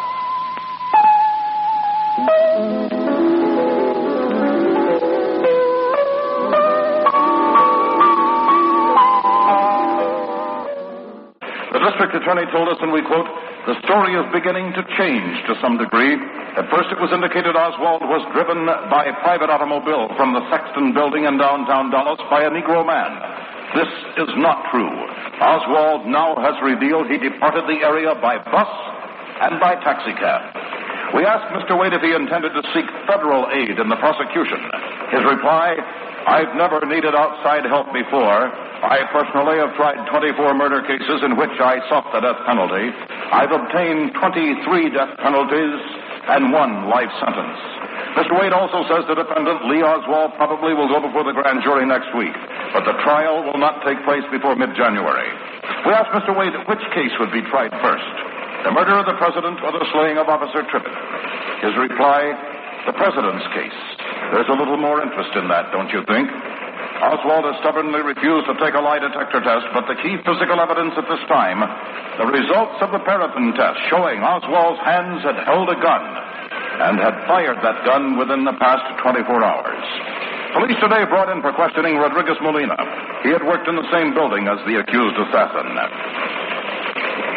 The district attorney told us, and we quote, "The story is beginning to change to some degree. At first it was indicated Oswald was driven by a private automobile from the Sexton building in downtown Dallas by a Negro man. This is not true. Oswald now has revealed he departed the area by bus and by taxicab." We asked Mister Wade if he intended to seek federal aid in the prosecution. His reply, "I've never needed outside help before. I personally have tried twenty-four murder cases in which I sought the death penalty. I've obtained twenty-three death penalties and one life sentence." Mister Wade also says the defendant, Lee Oswald, probably will go before the grand jury next week, but the trial will not take place before mid-January. We asked Mister Wade which case would be tried first, the murder of the president or the slaying of Officer Tribbett. His reply, the president's case. There's a little more interest in that, don't you think? Oswald has stubbornly refused to take a lie detector test, but the key physical evidence at this time, the results of the paraffin test showing Oswald's hands had held a gun and had fired that gun within the past twenty-four hours. Police today brought in for questioning Rodriguez Molina. He had worked in the same building as the accused assassin.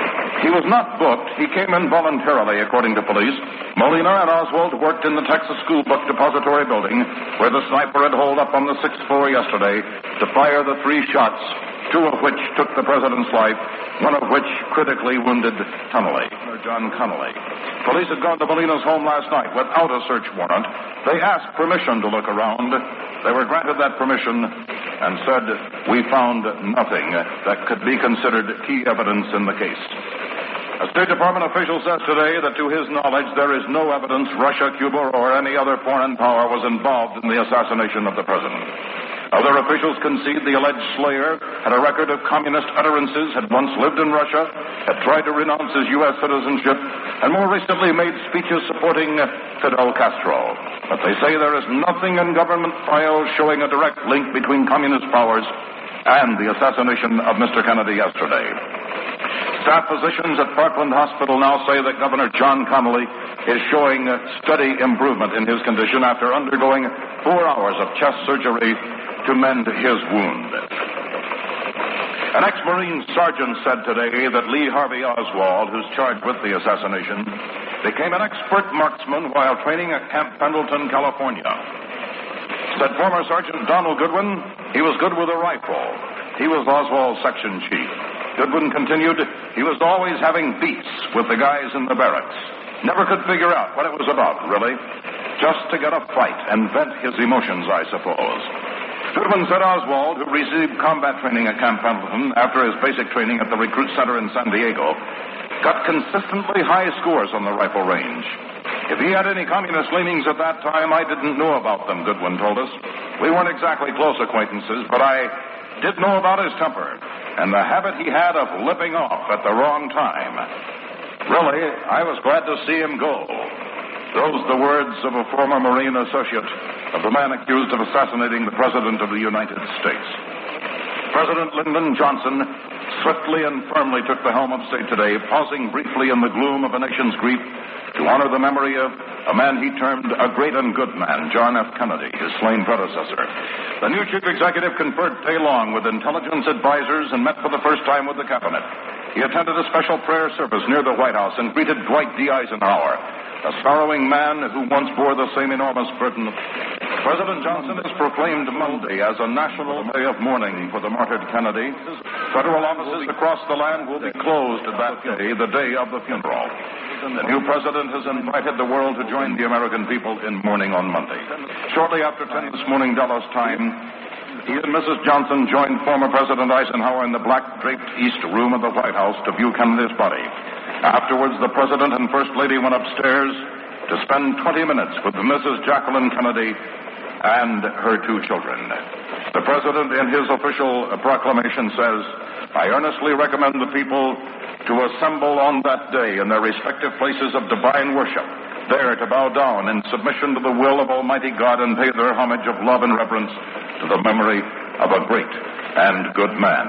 He was not booked. He came in voluntarily, according to police. Molina and Oswald worked in the Texas School Book Depository building, where the sniper had holed up on the sixth floor yesterday to fire the three shots, two of which took the president's life, one of which critically wounded Connolly, John Connolly. Police had gone to Molina's home last night without a search warrant. They asked permission to look around. They were granted that permission and said, "We found nothing that could be considered key evidence in the case." A State Department official says today that to his knowledge there is no evidence Russia, Cuba, or any other foreign power was involved in the assassination of the president. Other officials concede the alleged slayer had a record of communist utterances, had once lived in Russia, had tried to renounce his U S citizenship, and more recently made speeches supporting Fidel Castro. But they say there is nothing in government files showing a direct link between communist powers and the assassination of Mister Kennedy yesterday. Staff physicians at Parkland Hospital now say that Governor John Connolly is showing steady improvement in his condition after undergoing four hours of chest surgery to mend his wound. An ex-Marine sergeant said today that Lee Harvey Oswald, who's charged with the assassination, became an expert marksman while training at Camp Pendleton, California. Said former Sergeant Donald Goodwin, he was good with a rifle. He was Oswald's section chief. Goodwin continued, he was always having beats with the guys in the barracks. Never could figure out what it was about, really. Just to get a fight and vent his emotions, I suppose. Goodwin said Oswald, who received combat training at Camp Pendleton after his basic training at the Recruit Center in San Diego, got consistently high scores on the rifle range. If he had any communist leanings at that time, I didn't know about them, Goodwin told us. We weren't exactly close acquaintances, but I did know about his temper and the habit he had of lipping off at the wrong time. Really, I was glad to see him go. Those the words of a former Marine associate of the man accused of assassinating the President of the United States. President Lyndon Johnson swiftly and firmly took the helm of state today, pausing briefly in the gloom of a nation's grief to honor the memory of a man he termed a great and good man, John F. Kennedy, his slain predecessor. The new chief executive conferred day long with intelligence advisors and met for the first time with the cabinet. He attended a special prayer service near the White House and greeted Dwight D. Eisenhower, a sorrowing man who once bore the same enormous burden. President Johnson has proclaimed Monday as a national day of mourning for the martyred Kennedy. Federal offices across the land will be closed that day, the day of the funeral. The new president has invited the world to join the American people in mourning on Monday. Shortly after ten this morning, Dallas time, he and Missus Johnson joined former President Eisenhower in the black-draped East Room of the White House to view Kennedy's body. Afterwards, the President and First Lady went upstairs to spend twenty minutes with Missus Jacqueline Kennedy and her two children. The President, in his official proclamation, says, "I earnestly recommend the people to assemble on that day in their respective places of divine worship, there to bow down in submission to the will of Almighty God and pay their homage of love and reverence to the memory of a great and good man."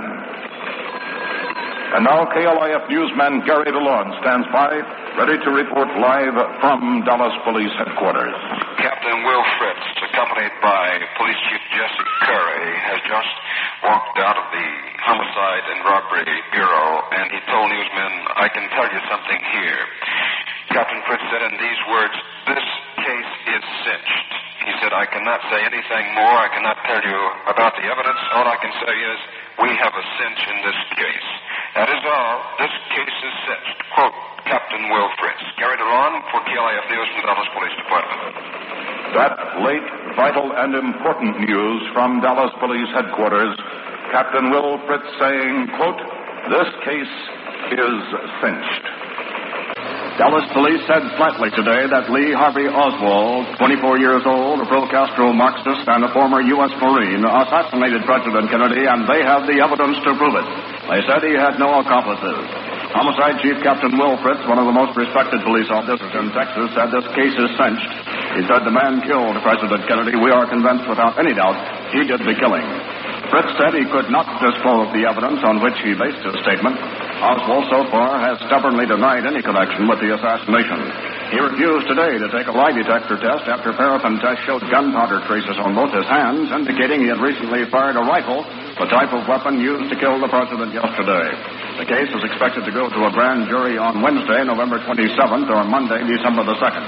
And now K L I F newsman Gary DeLon stands by, ready to report live from Dallas Police Headquarters. Captain Will Fritz, accompanied by Police Chief Jesse Curry, has just walked out of the Homicide and Robbery Bureau, and he told newsmen, "I can tell you something here." Captain Fritz said in these words, "This case is cinched." He said, "I cannot say anything more. I cannot tell you about the evidence. All I can say is we have a cinch in this case. That is all. This case is cinched." Quote, Captain Will Fritz. Gary DeLon for K L I F News from the Dallas Police Department. That late, vital, and important news from Dallas Police Headquarters. Captain Will Fritz saying, quote, "This case is cinched." Dallas police said flatly today that Lee Harvey Oswald, twenty-four years old, a pro-Castro Marxist and a former U S Marine, assassinated President Kennedy, and they have the evidence to prove it. They said he had no accomplices. Homicide Chief Captain Will Fritz, one of the most respected police officers in Texas, said this case is cinched. He said the man killed President Kennedy. We are convinced without any doubt he did the killing. Fritz said he could not disclose the evidence on which he based his statement. Oswald so far has stubbornly denied any connection with the assassination. He refused today to take a lie detector test after paraffin tests showed gunpowder traces on both his hands, indicating he had recently fired a rifle, the type of weapon used to kill the president yesterday. The case is expected to go to a grand jury on Wednesday, November twenty-seventh, or Monday, December the second.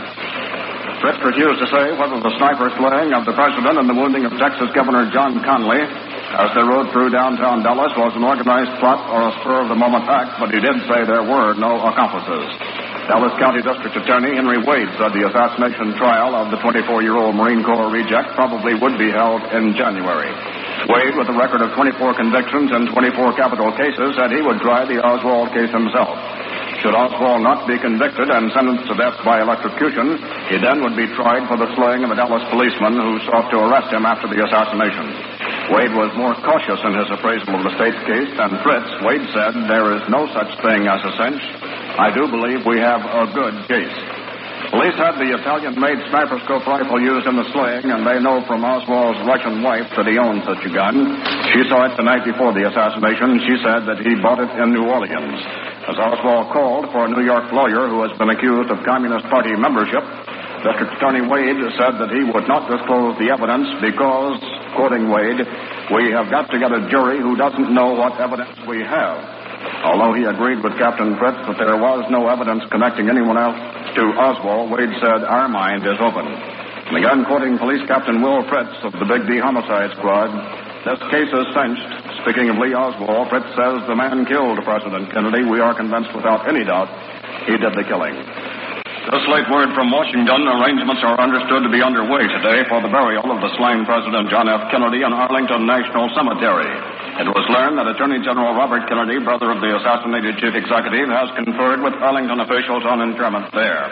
Fritz refused to say whether the sniper slaying of the president and the wounding of Texas Governor John Conley as they rode through downtown Dallas was an organized plot or a spur-of-the-moment act, but he did say there were no accomplices. Dallas County District Attorney Henry Wade said the assassination trial of the twenty-four-year-old Marine Corps reject probably would be held in January. Wade, with a record of twenty-four convictions and twenty-four capital cases, said he would try the Oswald case himself. Should Oswald not be convicted and sentenced to death by electrocution, he then would be tried for the slaying of a Dallas policeman who sought to arrest him after the assassination. Wade was more cautious in his appraisal of the state's case than Fritz. Wade said, "There is no such thing as a cinch. I do believe we have a good case." Police had the Italian-made sniper scope rifle used in the slaying, and they know from Oswald's Russian wife that he owned such a gun. She saw it the night before the assassination. She said that he bought it in New Orleans. As Oswald called for a New York lawyer who has been accused of Communist Party membership, District Attorney Wade said that he would not disclose the evidence because, quoting Wade, "We have got to get a jury who doesn't know what evidence we have." Although he agreed with Captain Fritz that there was no evidence connecting anyone else to Oswald, Wade said, "Our mind is open." And again, quoting Police Captain Will Fritz of the Big D Homicide Squad, "This case is cinched." Speaking of Lee Oswald, Fritz says the man killed President Kennedy. We are convinced without any doubt he did the killing. This late word from Washington, arrangements are understood to be underway today for the burial of the slain President John F. Kennedy in Arlington National Cemetery. It was learned that Attorney General Robert Kennedy, brother of the assassinated chief executive, has conferred with Arlington officials on interment there.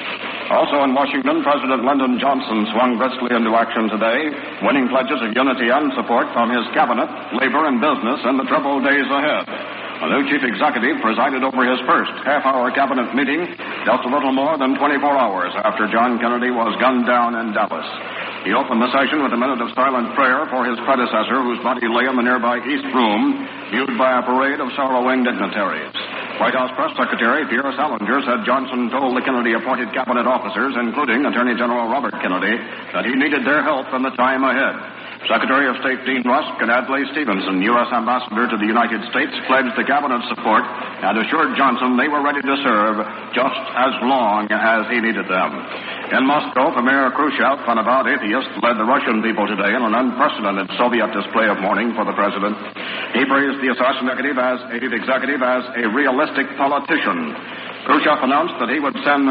Also in Washington, President Lyndon Johnson swung briskly into action today, winning pledges of unity and support from his cabinet, labor, and business in the troubled days ahead. A new chief executive presided over his first half-hour cabinet meeting just a little more than twenty-four hours after John Kennedy was gunned down in Dallas. He opened the session with a minute of silent prayer for his predecessor, whose body lay in the nearby East Room, viewed by a parade of sorrowing dignitaries. White House Press Secretary Pierre Salinger said Johnson told the Kennedy-appointed cabinet officers, including Attorney General Robert Kennedy, that he needed their help in the time ahead. Secretary of State Dean Rusk and Adlai Stevenson, U S Ambassador to the United States, pledged the cabinet support and assured Johnson they were ready to serve just as long as he needed them. In Moscow, Premier Khrushchev, an avowed atheist, led the Russian people today in an unprecedented Soviet display of mourning for the president. He praised the executive as a, executive as a realistic politician. Khrushchev announced that he would send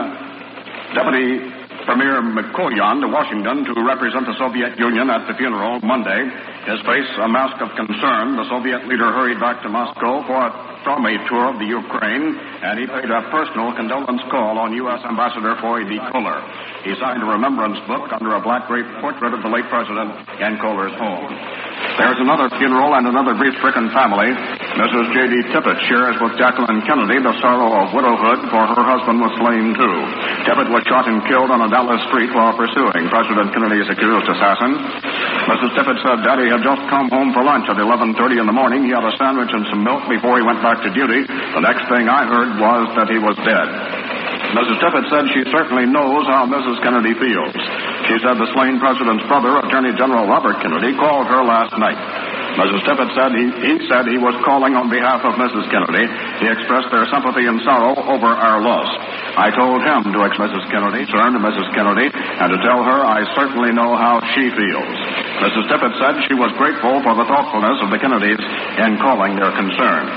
Deputy Premier Mikoyan to Washington to represent the Soviet Union at the funeral Monday. His face a mask of concern, the Soviet leader hurried back to Moscow for a, from a tour of the Ukraine, and he paid a personal condolence call on U S Ambassador Floyd D. Kohler. He signed a remembrance book under a black-grape portrait of the late president in Kohler's home. There's another funeral and another grief-stricken family. Missus J D Tippett shares with Jacqueline Kennedy the sorrow of widowhood, for her husband was slain, too. Tippett was shot and killed on a Dallas street while pursuing President Kennedy's accused assassin. Missus Tippett said Daddy had just come home for lunch at eleven thirty in the morning. He had a sandwich and some milk before he went back to duty. The next thing I heard was that he was dead. Missus Tippett said she certainly knows how Missus Kennedy feels. She said the slain president's brother, Attorney General Robert Kennedy, called her last night. Missus Tippett said he, he said he was calling on behalf of Missus Kennedy. He expressed their sympathy and sorrow over our loss. I told him to express Missus Kennedy, turn to Missus Kennedy, and to tell her I certainly know how she feels. Missus Tippett said she was grateful for the thoughtfulness of the Kennedys in calling their concern.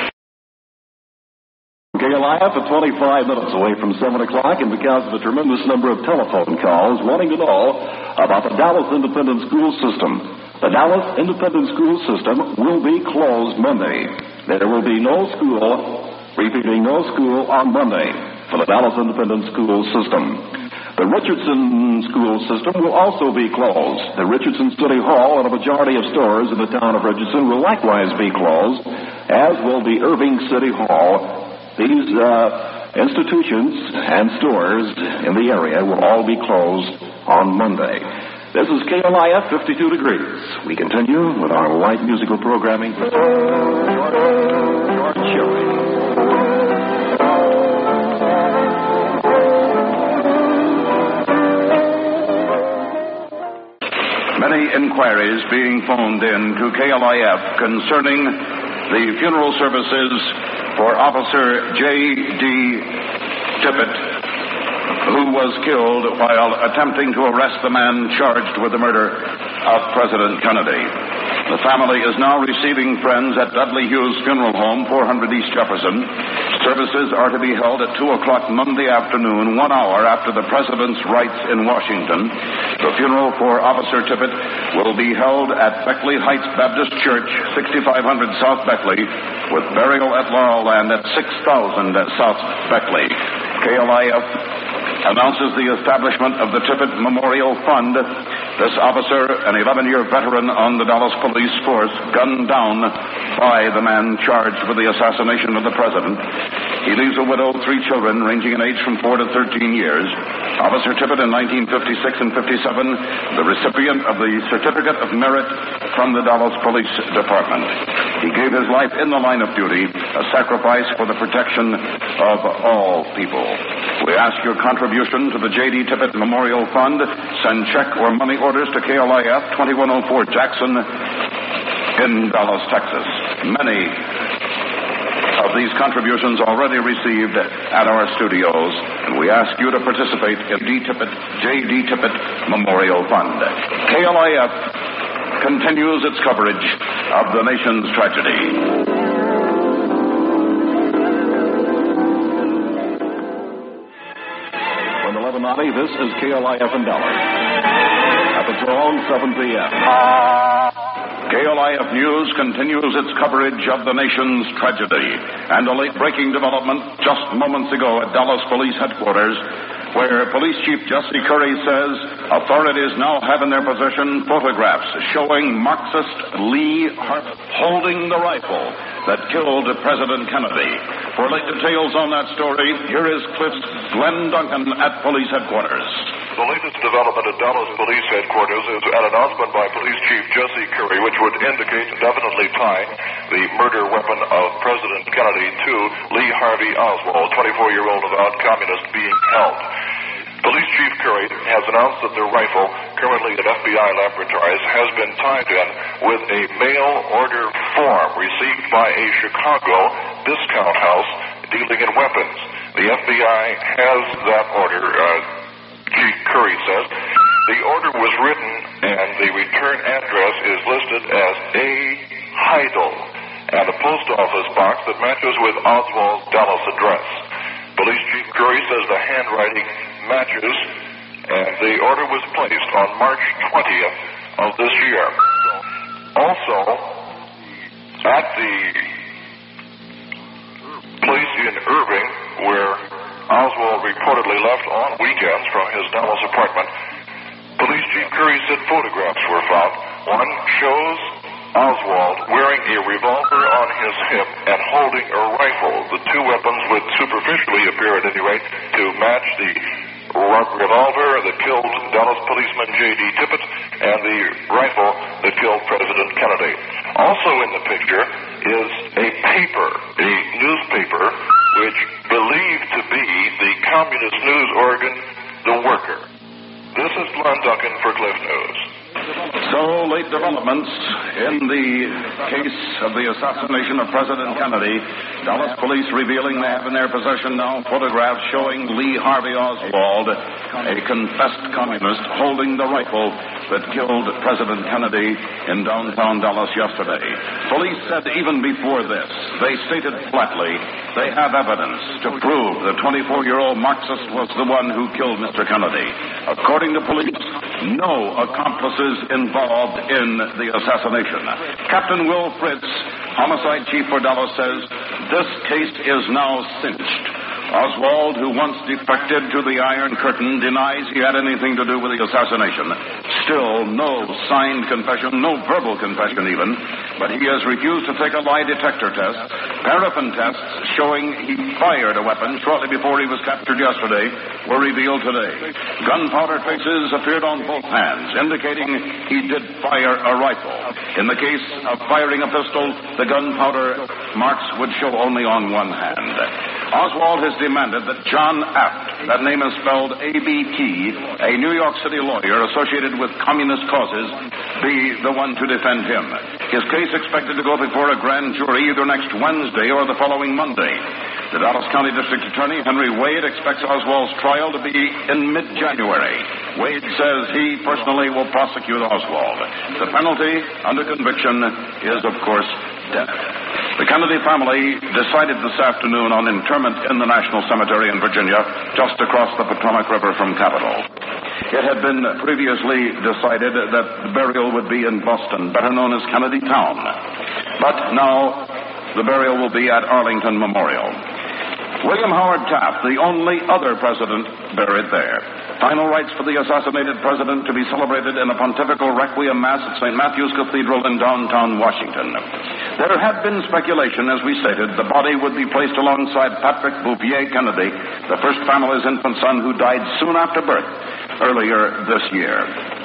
K L I F at twenty-five minutes away from seven o'clock, and because of a tremendous number of telephone calls wanting to know about the Dallas Independent School System. The Dallas Independent School System will be closed Monday. There will be no school, repeating, no school on Monday for the Dallas Independent School System. The Richardson School System will also be closed. The Richardson City Hall and a majority of stores in the town of Richardson will likewise be closed, as will the Irving City Hall. These uh, institutions and stores in the area will all be closed on Monday. This is K L I F fifty-two degrees. We continue with our light musical programming for George Sherry. Many inquiries being phoned in to K L I F concerning the funeral services for Officer J D Tippit, who was killed while attempting to arrest the man charged with the murder of President Kennedy. The family is now receiving friends at Dudley Hughes Funeral Home, four hundred East Jefferson. Services are to be held at two o'clock Monday afternoon, one hour after the President's rites in Washington. The funeral for Officer Tippit will be held at Beckley Heights Baptist Church, sixty-five hundred South Beckley, with burial at Laurel Land at six thousand South Beckley. K L I F announces the establishment of the Tippit Memorial Fund. This officer, an eleven-year veteran on the Dallas Police Force, gunned down by the man charged with the assassination of the president. He leaves a widow, three children, ranging in age from four to thirteen years. Officer Tippit, in nineteen fifty-six and fifty-seven, the recipient of the Certificate of Merit from the Dallas Police Department. He gave his life in the line of duty, a sacrifice for the protection of all people. We ask your contribution to the J D Tippit Memorial Fund. Send check or money orders to K L I F, twenty-one oh four Jackson in Dallas, Texas. Many of these contributions already received at our studios, and we ask you to participate in D. Tippit, J D Tippit Memorial Fund. K L I F continues its coverage of the nation's tragedy. This is K L I F in Dallas. At the dawn, seven p.m. K L I F News continues its coverage of the nation's tragedy. And a late-breaking development just moments ago at Dallas Police Headquarters, where Police Chief Jesse Curry says authorities now have in their possession photographs showing Marxist Lee Harvey holding the rifle that killed President Kennedy. For late details on that story, here is Cliff's Glenn Duncan at Police Headquarters. The latest development at Dallas Police Headquarters is an announcement by Police Chief Jesse Curry, which would indicate and definitely tie the murder weapon of President Kennedy to Lee Harvey Oswald, twenty-four-year-old avowed communist, being held. Police Chief Curry has announced that the rifle, currently at F B I laboratories, has been tied in with a mail order form received by a Chicago discount house dealing in weapons. The F B I has that order, uh, Chief Curry says. The order was written and the return address is listed as A. Heidel and a post office box that matches with Oswald's Dallas address. Police Chief Curry says the handwriting matches, and the order was placed on March twentieth of this year. Also, at the place in Irving where Oswald reportedly left on weekends from his Dallas apartment, Police Chief Curry said photographs were found. One shows Oswald wearing a revolver on his hip and holding a rifle. The two weapons would superficially appear, at any rate, to match the revolver that killed Dallas policeman J D Tippit and the rifle that killed President Kennedy. Also in the picture is a paper, a newspaper, which believed to be the communist news organ, The Worker. This is Glenn Duncan for Cliff News. So, late developments in the case of the assassination of President Kennedy. Dallas police revealing they have in their possession now photographs showing Lee Harvey Oswald, a confessed communist, holding the rifle that killed President Kennedy in downtown Dallas yesterday. Police said even before this, they stated flatly, they have evidence to prove the twenty-four-year-old Marxist was the one who killed Mister Kennedy. According to police, no accomplices involved in the assassination. Captain Will Fritz, homicide chief for Dallas, says this case is now cinched. Oswald, who once defected to the Iron Curtain, denies he had anything to do with the assassination. Still, no signed confession, no verbal confession even, but he has refused to take a lie detector test. Paraffin tests showing he fired a weapon shortly before he was captured yesterday were revealed today. Gunpowder traces appeared on both hands, indicating he did fire a rifle. In the case of firing a pistol, the gunpowder marks would show only on one hand. Oswald has demanded that John Aft, that name is spelled A B T, a New York City lawyer associated with communist causes, be the one to defend him. His case expected to go before a grand jury either next Wednesday or the following Monday. The Dallas County District Attorney, Henry Wade, expects Oswald's trial to be in mid-January. Wade says he personally will prosecute Oswald. The penalty under conviction is, of course, death. The Kennedy family decided this afternoon on interment in the National Cemetery in Virginia, just across the Potomac River from Capitol. It had been previously decided that the burial would be in Boston, better known as Kennedy Town. But now the burial will be at Arlington Memorial. William Howard Taft, the only other president buried there. Final rites for the assassinated president to be celebrated in a pontifical requiem mass at Saint Matthew's Cathedral in downtown Washington. There had been speculation, as we stated, the body would be placed alongside Patrick Bouvier Kennedy, the first family's infant son who died soon after birth earlier this year.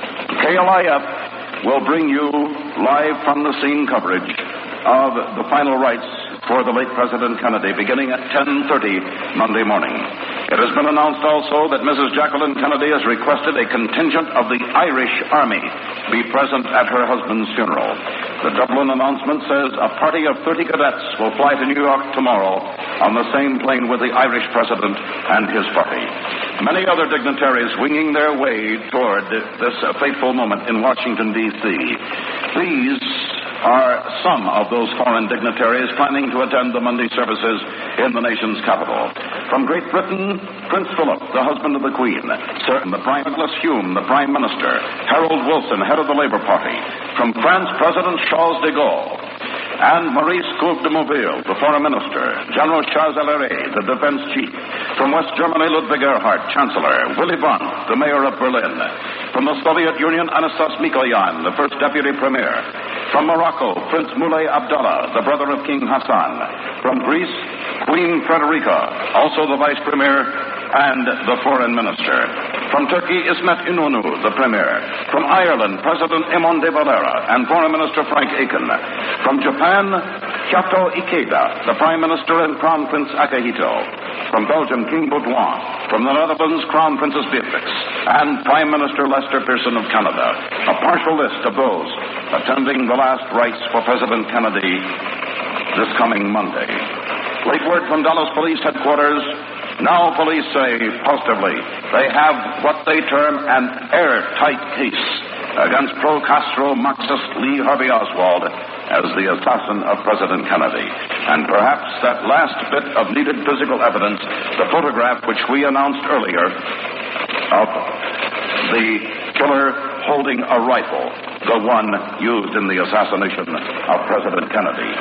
K L I F will bring you live from the scene coverage of the final rites for the late President Kennedy, beginning at ten thirty Monday morning. It has been announced also that Missus Jacqueline Kennedy has requested a contingent of the Irish Army be present at her husband's funeral. The Dublin announcement says a party of thirty cadets will fly to New York tomorrow on the same plane with the Irish President and his party. Many other dignitaries winging their way toward this fateful moment in Washington, D C These are some of those foreign dignitaries planning to attend the Monday services in the nation's capital. From Great Britain, Prince Philip, the husband of the Queen, Sir, the Prime Douglas Hume, the Prime Minister, Harold Wilson, head of the Labour Party. From France, President Charles de Gaulle, and Maurice Couve de Mobile, the Foreign Minister, General Charles Elleret, the Defense Chief. From West Germany, Ludwig Erhard, Chancellor, Willy Brandt, the Mayor of Berlin. From the Soviet Union, Anastas Mikoyan, the First Deputy Premier. From Morocco, Prince Moulay Abdallah, the brother of King Hassan. From Greece, Queen Frederica, also the Vice Premier and the Foreign Minister. From Turkey, Ismet Inonu, the Premier. From Ireland, President Eamon de Valera and Foreign Minister Frank Aiken. From Japan, Kato Ikeda, the Prime Minister and Crown Prince Akihito. From Belgium, King Baudouin. From the Netherlands, Crown Princess Beatrix. And Prime Minister Lester Pearson of Canada. A partial list of those attending the last rites for President Kennedy this coming Monday. Late word from Dallas Police Headquarters. Now police say positively they have what they term an airtight case against pro-Castro Marxist Lee Harvey Oswald as the assassin of President Kennedy. And perhaps that last bit of needed physical evidence, the photograph which we announced earlier of the killer holding a rifle, the one used in the assassination of President Kennedy.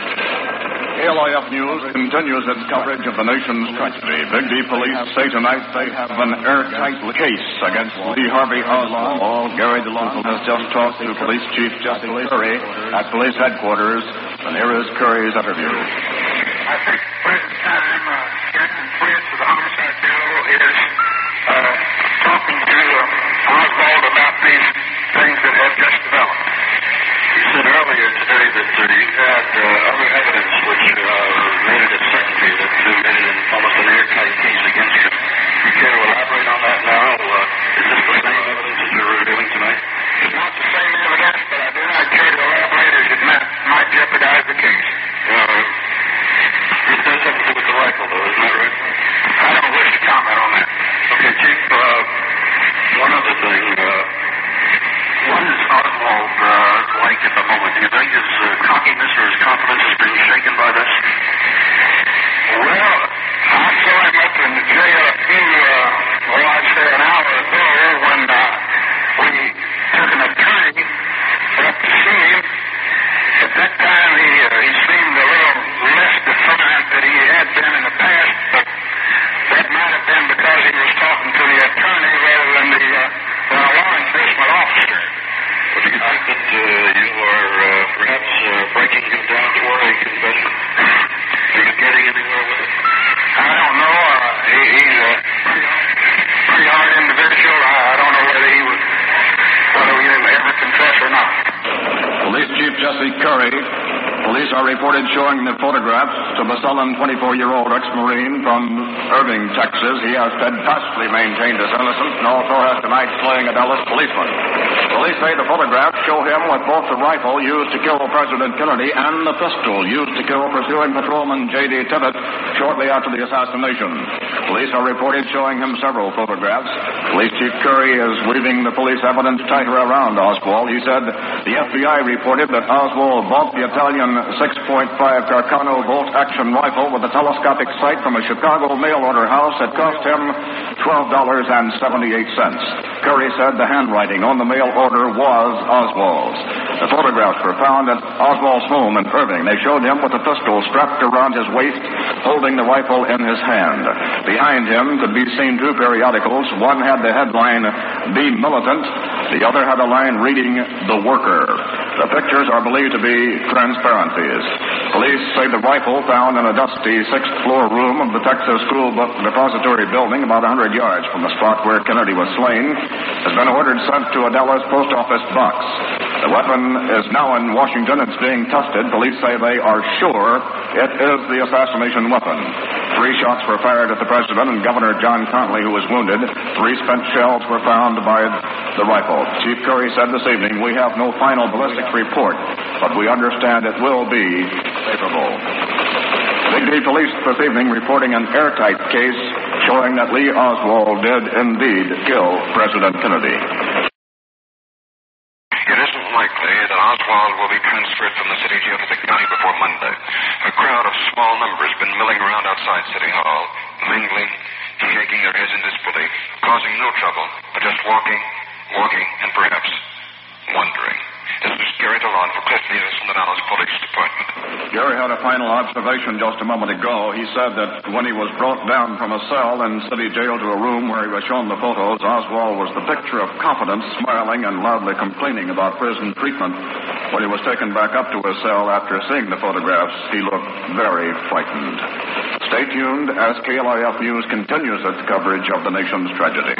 K L I F News continues its coverage of the nation's tragedy. Big D police say tonight they have an airtight case against Lee Harvey Oswald. Gary DeLonco has just talked to Police Chief Jesse Curry at police headquarters, and here is Curry's interview. I think the present time, uh, Captain Fritz of the Homicide Bureau is uh, talking to uh, Oswald about these things that have just developed. You said earlier today that uh, you had uh, other evidence which uh, made it a certainty that uh, made it an, almost an airtight case against you. You care to elaborate on that now? Uh, is this the same evidence that you're revealing tonight? It's not the same evidence, but I do not care to elaborate as it might, might jeopardize the case. Uh, it does have to do with the Police are reported showing the photographs of a sullen twenty-four-year-old ex-Marine from Irving, Texas. He has steadfastly maintained his innocence and also has tonight slaying a Dallas policeman. Police say the photographs show him with both the rifle used to kill President Kennedy and the pistol used to kill pursuing patrolman J D. Tibbet shortly after the assassination. Police are reported showing him several photographs. Police Chief Curry is weaving the police evidence tighter around Oswald. He said the F B I reported that Oswald bought the Italian six point five Carcano bolt-action rifle with a telescopic sight from a Chicago mail-order house that cost him twelve dollars and seventy-eight cents. Curry said the handwriting on the mail order was Oswald's. The photographs were found at Oswald's home in Irving. They showed him with a pistol strapped around his waist, holding the rifle in his hand. Behind him could be seen two periodicals. One had the headline, Be Militant. The other had a line reading, The Worker. The pictures are believed to be transparencies. Police say the rifle found in a dusty sixth-floor room of the Texas School Book Depository building about one hundred yards from the spot where Kennedy was slain has been ordered sent to a Dallas post office box. The weapon is now in Washington. It's being tested. Police say they are sure it is the assassination weapon. Three shots were fired at the president and Governor John Connally, who was wounded. Three spent shells were found by the rifle. Chief Curry said this evening, we have no final ballistics report, but we understand it will be favorable. Big D Police this evening reporting an airtight case showing that Lee Oswald did indeed kill President Kennedy. It isn't likely that Oswald will be transferred from the city jail to the county before Monday. A crowd of small numbers has been milling around outside City Hall, mingling, shaking their heads in disbelief, causing no trouble, but just walking, walking, and perhaps wondering. This is Gary DeLon for Cliff News from the Dallas Police Department. Gary had a final observation just a moment ago. He said that when he was brought down from a cell in city jail to a room where he was shown the photos, Oswald was the picture of confidence, smiling and loudly complaining about prison treatment. When he was taken back up to his cell after seeing the photographs, he looked very frightened. Stay tuned as K L I F News continues its coverage of the nation's tragedy.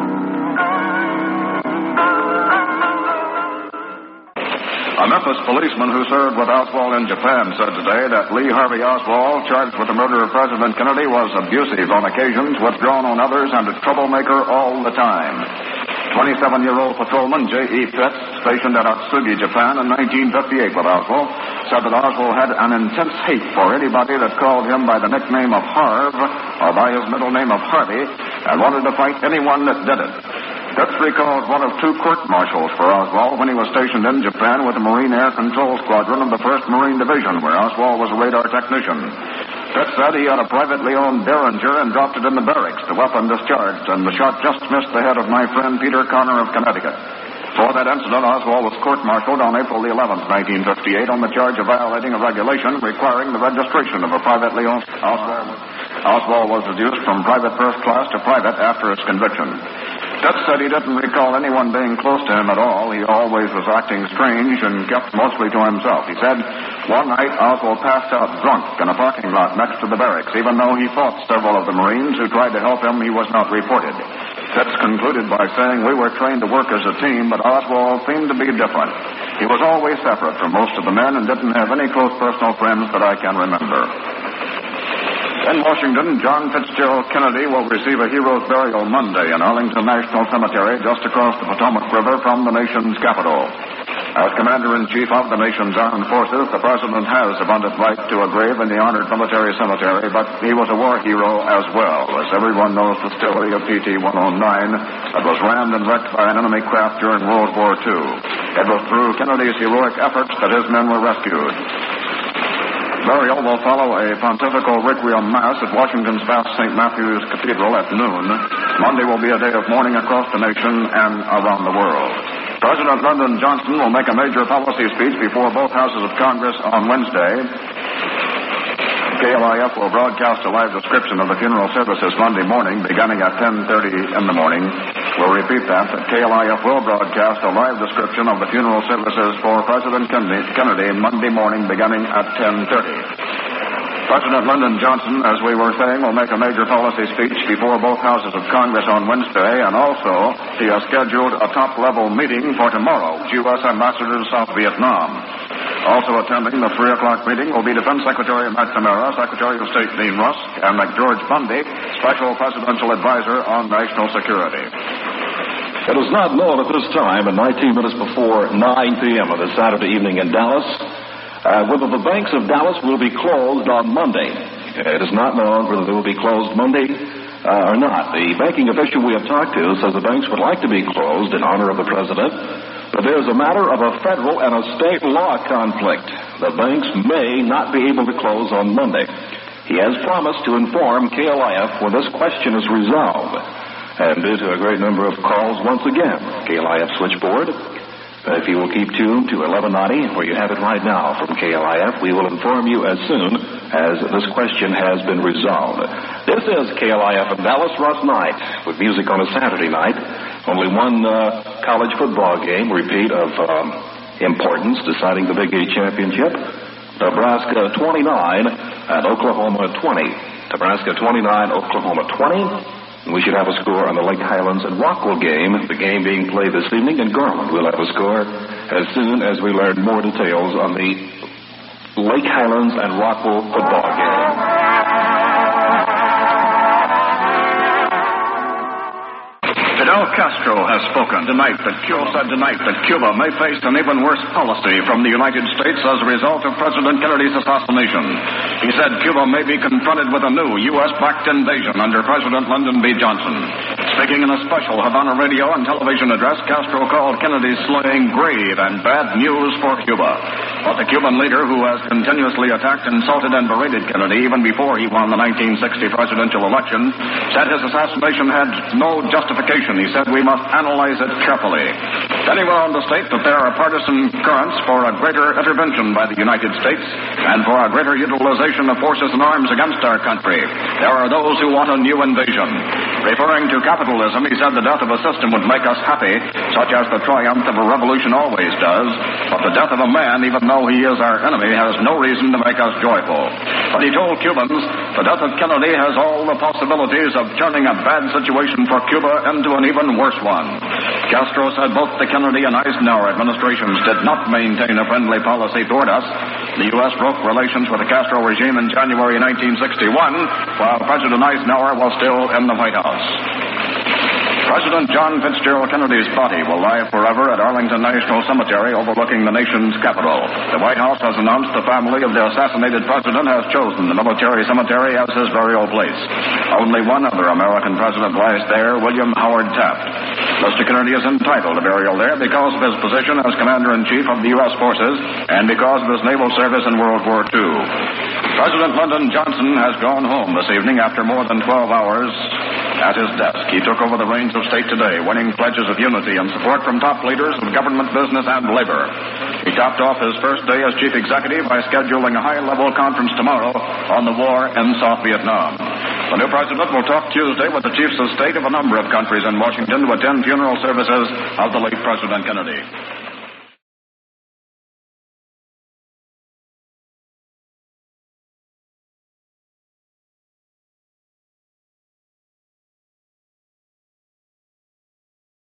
A Memphis policeman who served with Oswald in Japan said today that Lee Harvey Oswald, charged with the murder of President Kennedy, was abusive on occasions, withdrawn on others, and a troublemaker all the time. twenty-seven-year-old patrolman J E. Fitz, stationed at Atsugi, Japan in nineteen fifty-eight with Oswald, said that Oswald had an intense hate for anybody that called him by the nickname of Harv or by his middle name of Harvey and wanted to fight anyone that did it. Fitz recalled one of two court-martials for Oswald when he was stationed in Japan with the Marine Air Control Squadron of the first Marine Division, where Oswald was a radar technician. Fitz said he had a privately owned Derringer and dropped it in the barracks. The weapon discharged, and the shot just missed the head of my friend Peter Connor of Connecticut. For that incident, Oswald was court-martialed on April the eleventh, nineteen fifty-eight, on the charge of violating a regulation requiring the registration of a privately owned... Oswald, Oswald was reduced from private first class to private after his conviction. Fitz said he didn't recall anyone being close to him at all. He always was acting strange and kept mostly to himself. He said one night Oswald passed out drunk in a parking lot next to the barracks. Even though he fought several of the Marines who tried to help him, he was not reported. Fitz concluded by saying, we were trained to work as a team, but Oswald seemed to be different. He was always separate from most of the men and didn't have any close personal friends that I can remember. In Washington, John Fitzgerald Kennedy will receive a hero's burial Monday in Arlington National Cemetery just across the Potomac River from the nation's capital. As Commander-in-Chief of the nation's armed forces, the President has abundant right to a grave in the honored military cemetery, but he was a war hero as well, as everyone knows the story of P T one oh nine that was rammed and wrecked by an enemy craft during World War Two. It was through Kennedy's heroic efforts that his men were rescued. Burial will follow a pontifical requiem mass at Washington's vast Saint Matthew's Cathedral at noon. Monday will be a day of mourning across the nation and around the world. President Lyndon Johnson will make a major policy speech before both houses of Congress on Wednesday. K L I F will broadcast a live description of the funeral services Monday morning, beginning at ten thirty in the morning. We'll repeat that. K L I F will broadcast a live description of the funeral services for President Kennedy Monday morning, beginning at ten thirty. President Lyndon Johnson, as we were saying, will make a major policy speech before both houses of Congress on Wednesday, and also he has scheduled a top-level meeting for tomorrow with U S Ambassador to South Vietnam. Also attending the three o'clock meeting will be Defense Secretary McNamara, Secretary of State Dean Rusk, and McGeorge Bundy, Special Presidential Advisor on National Security. It is not known at this time, at nineteen minutes before nine p.m. on this Saturday evening in Dallas, uh, whether the banks of Dallas will be closed on Monday. It is not known whether they will be closed Monday uh, or not. The banking official we have talked to says the banks would like to be closed in honor of the president, but there's a matter of a federal and a state law conflict. The banks may not be able to close on Monday. He has promised to inform K L I F when this question is resolved. And due to a great number of calls, once again, K L I F switchboard, uh, if you will keep tuned to eleven ninety, where you have it right now from K L I F, we will inform you as soon as this question has been resolved. This is K L I F in Dallas Russ Night, with music on a Saturday night. Only one uh, college football game, repeat, of um, importance, deciding the Big Eight championship. Nebraska twenty-nine and Oklahoma twenty. Nebraska twenty-nine, Oklahoma twenty. We should have a score on the Lake Highlands and Rockwell game, the game being played this evening in Garland. We'll have a score as soon as we learn more details on the Lake Highlands and Rockwell football game. Fidel Castro has spoken tonight that Cuba said tonight that Cuba may face an even worse policy from the United States as a result of President Kennedy's assassination. He said Cuba may be confronted with a new U S-backed invasion under President Lyndon B. Johnson. Speaking in a special Havana radio and television address, Castro called Kennedy's slaying grave and bad news for Cuba. But the Cuban leader, who has continuously attacked, insulted, and berated Kennedy even before he won the nineteen sixty presidential election, said his assassination had no justification. He said we must analyze it carefully. Then he went on to state that there are partisan currents for a greater intervention by the United States and for a greater utilization of forces and arms against our country. There are those who want a new invasion. Referring to capitalism, he said the death of a system would make us happy, such as the triumph of a revolution always does. But the death of a man, even though he is our enemy, has no reason to make us joyful. But he told Cubans the death of Kennedy has all the possibilities of turning a bad situation for Cuba into an even worse one. Castro said both the Kennedy and Eisenhower administrations did not maintain a friendly policy toward us. The U S broke relations with the Castro regime in January nineteen sixty-one, while President Eisenhower was still in the White House. President John Fitzgerald Kennedy's body will lie forever at Arlington National Cemetery overlooking the nation's capital. The White House has announced the family of the assassinated president has chosen the military cemetery as his burial place. Only one other American president lies there, William Howard Taft. Mister Kennedy is entitled to burial there because of his position as Commander-in-Chief of the U S forces and because of his naval service in World War Two. President Lyndon Johnson has gone home this evening after more than twelve hours at his desk. He took over the reins of state today, winning pledges of unity and support from top leaders of government, business, and labor. He topped off his first day as chief executive by scheduling a high-level conference tomorrow on the war in South Vietnam. The new president will talk Tuesday with the chiefs of state of a number of countries in Washington to attend funeral services of the late President Kennedy.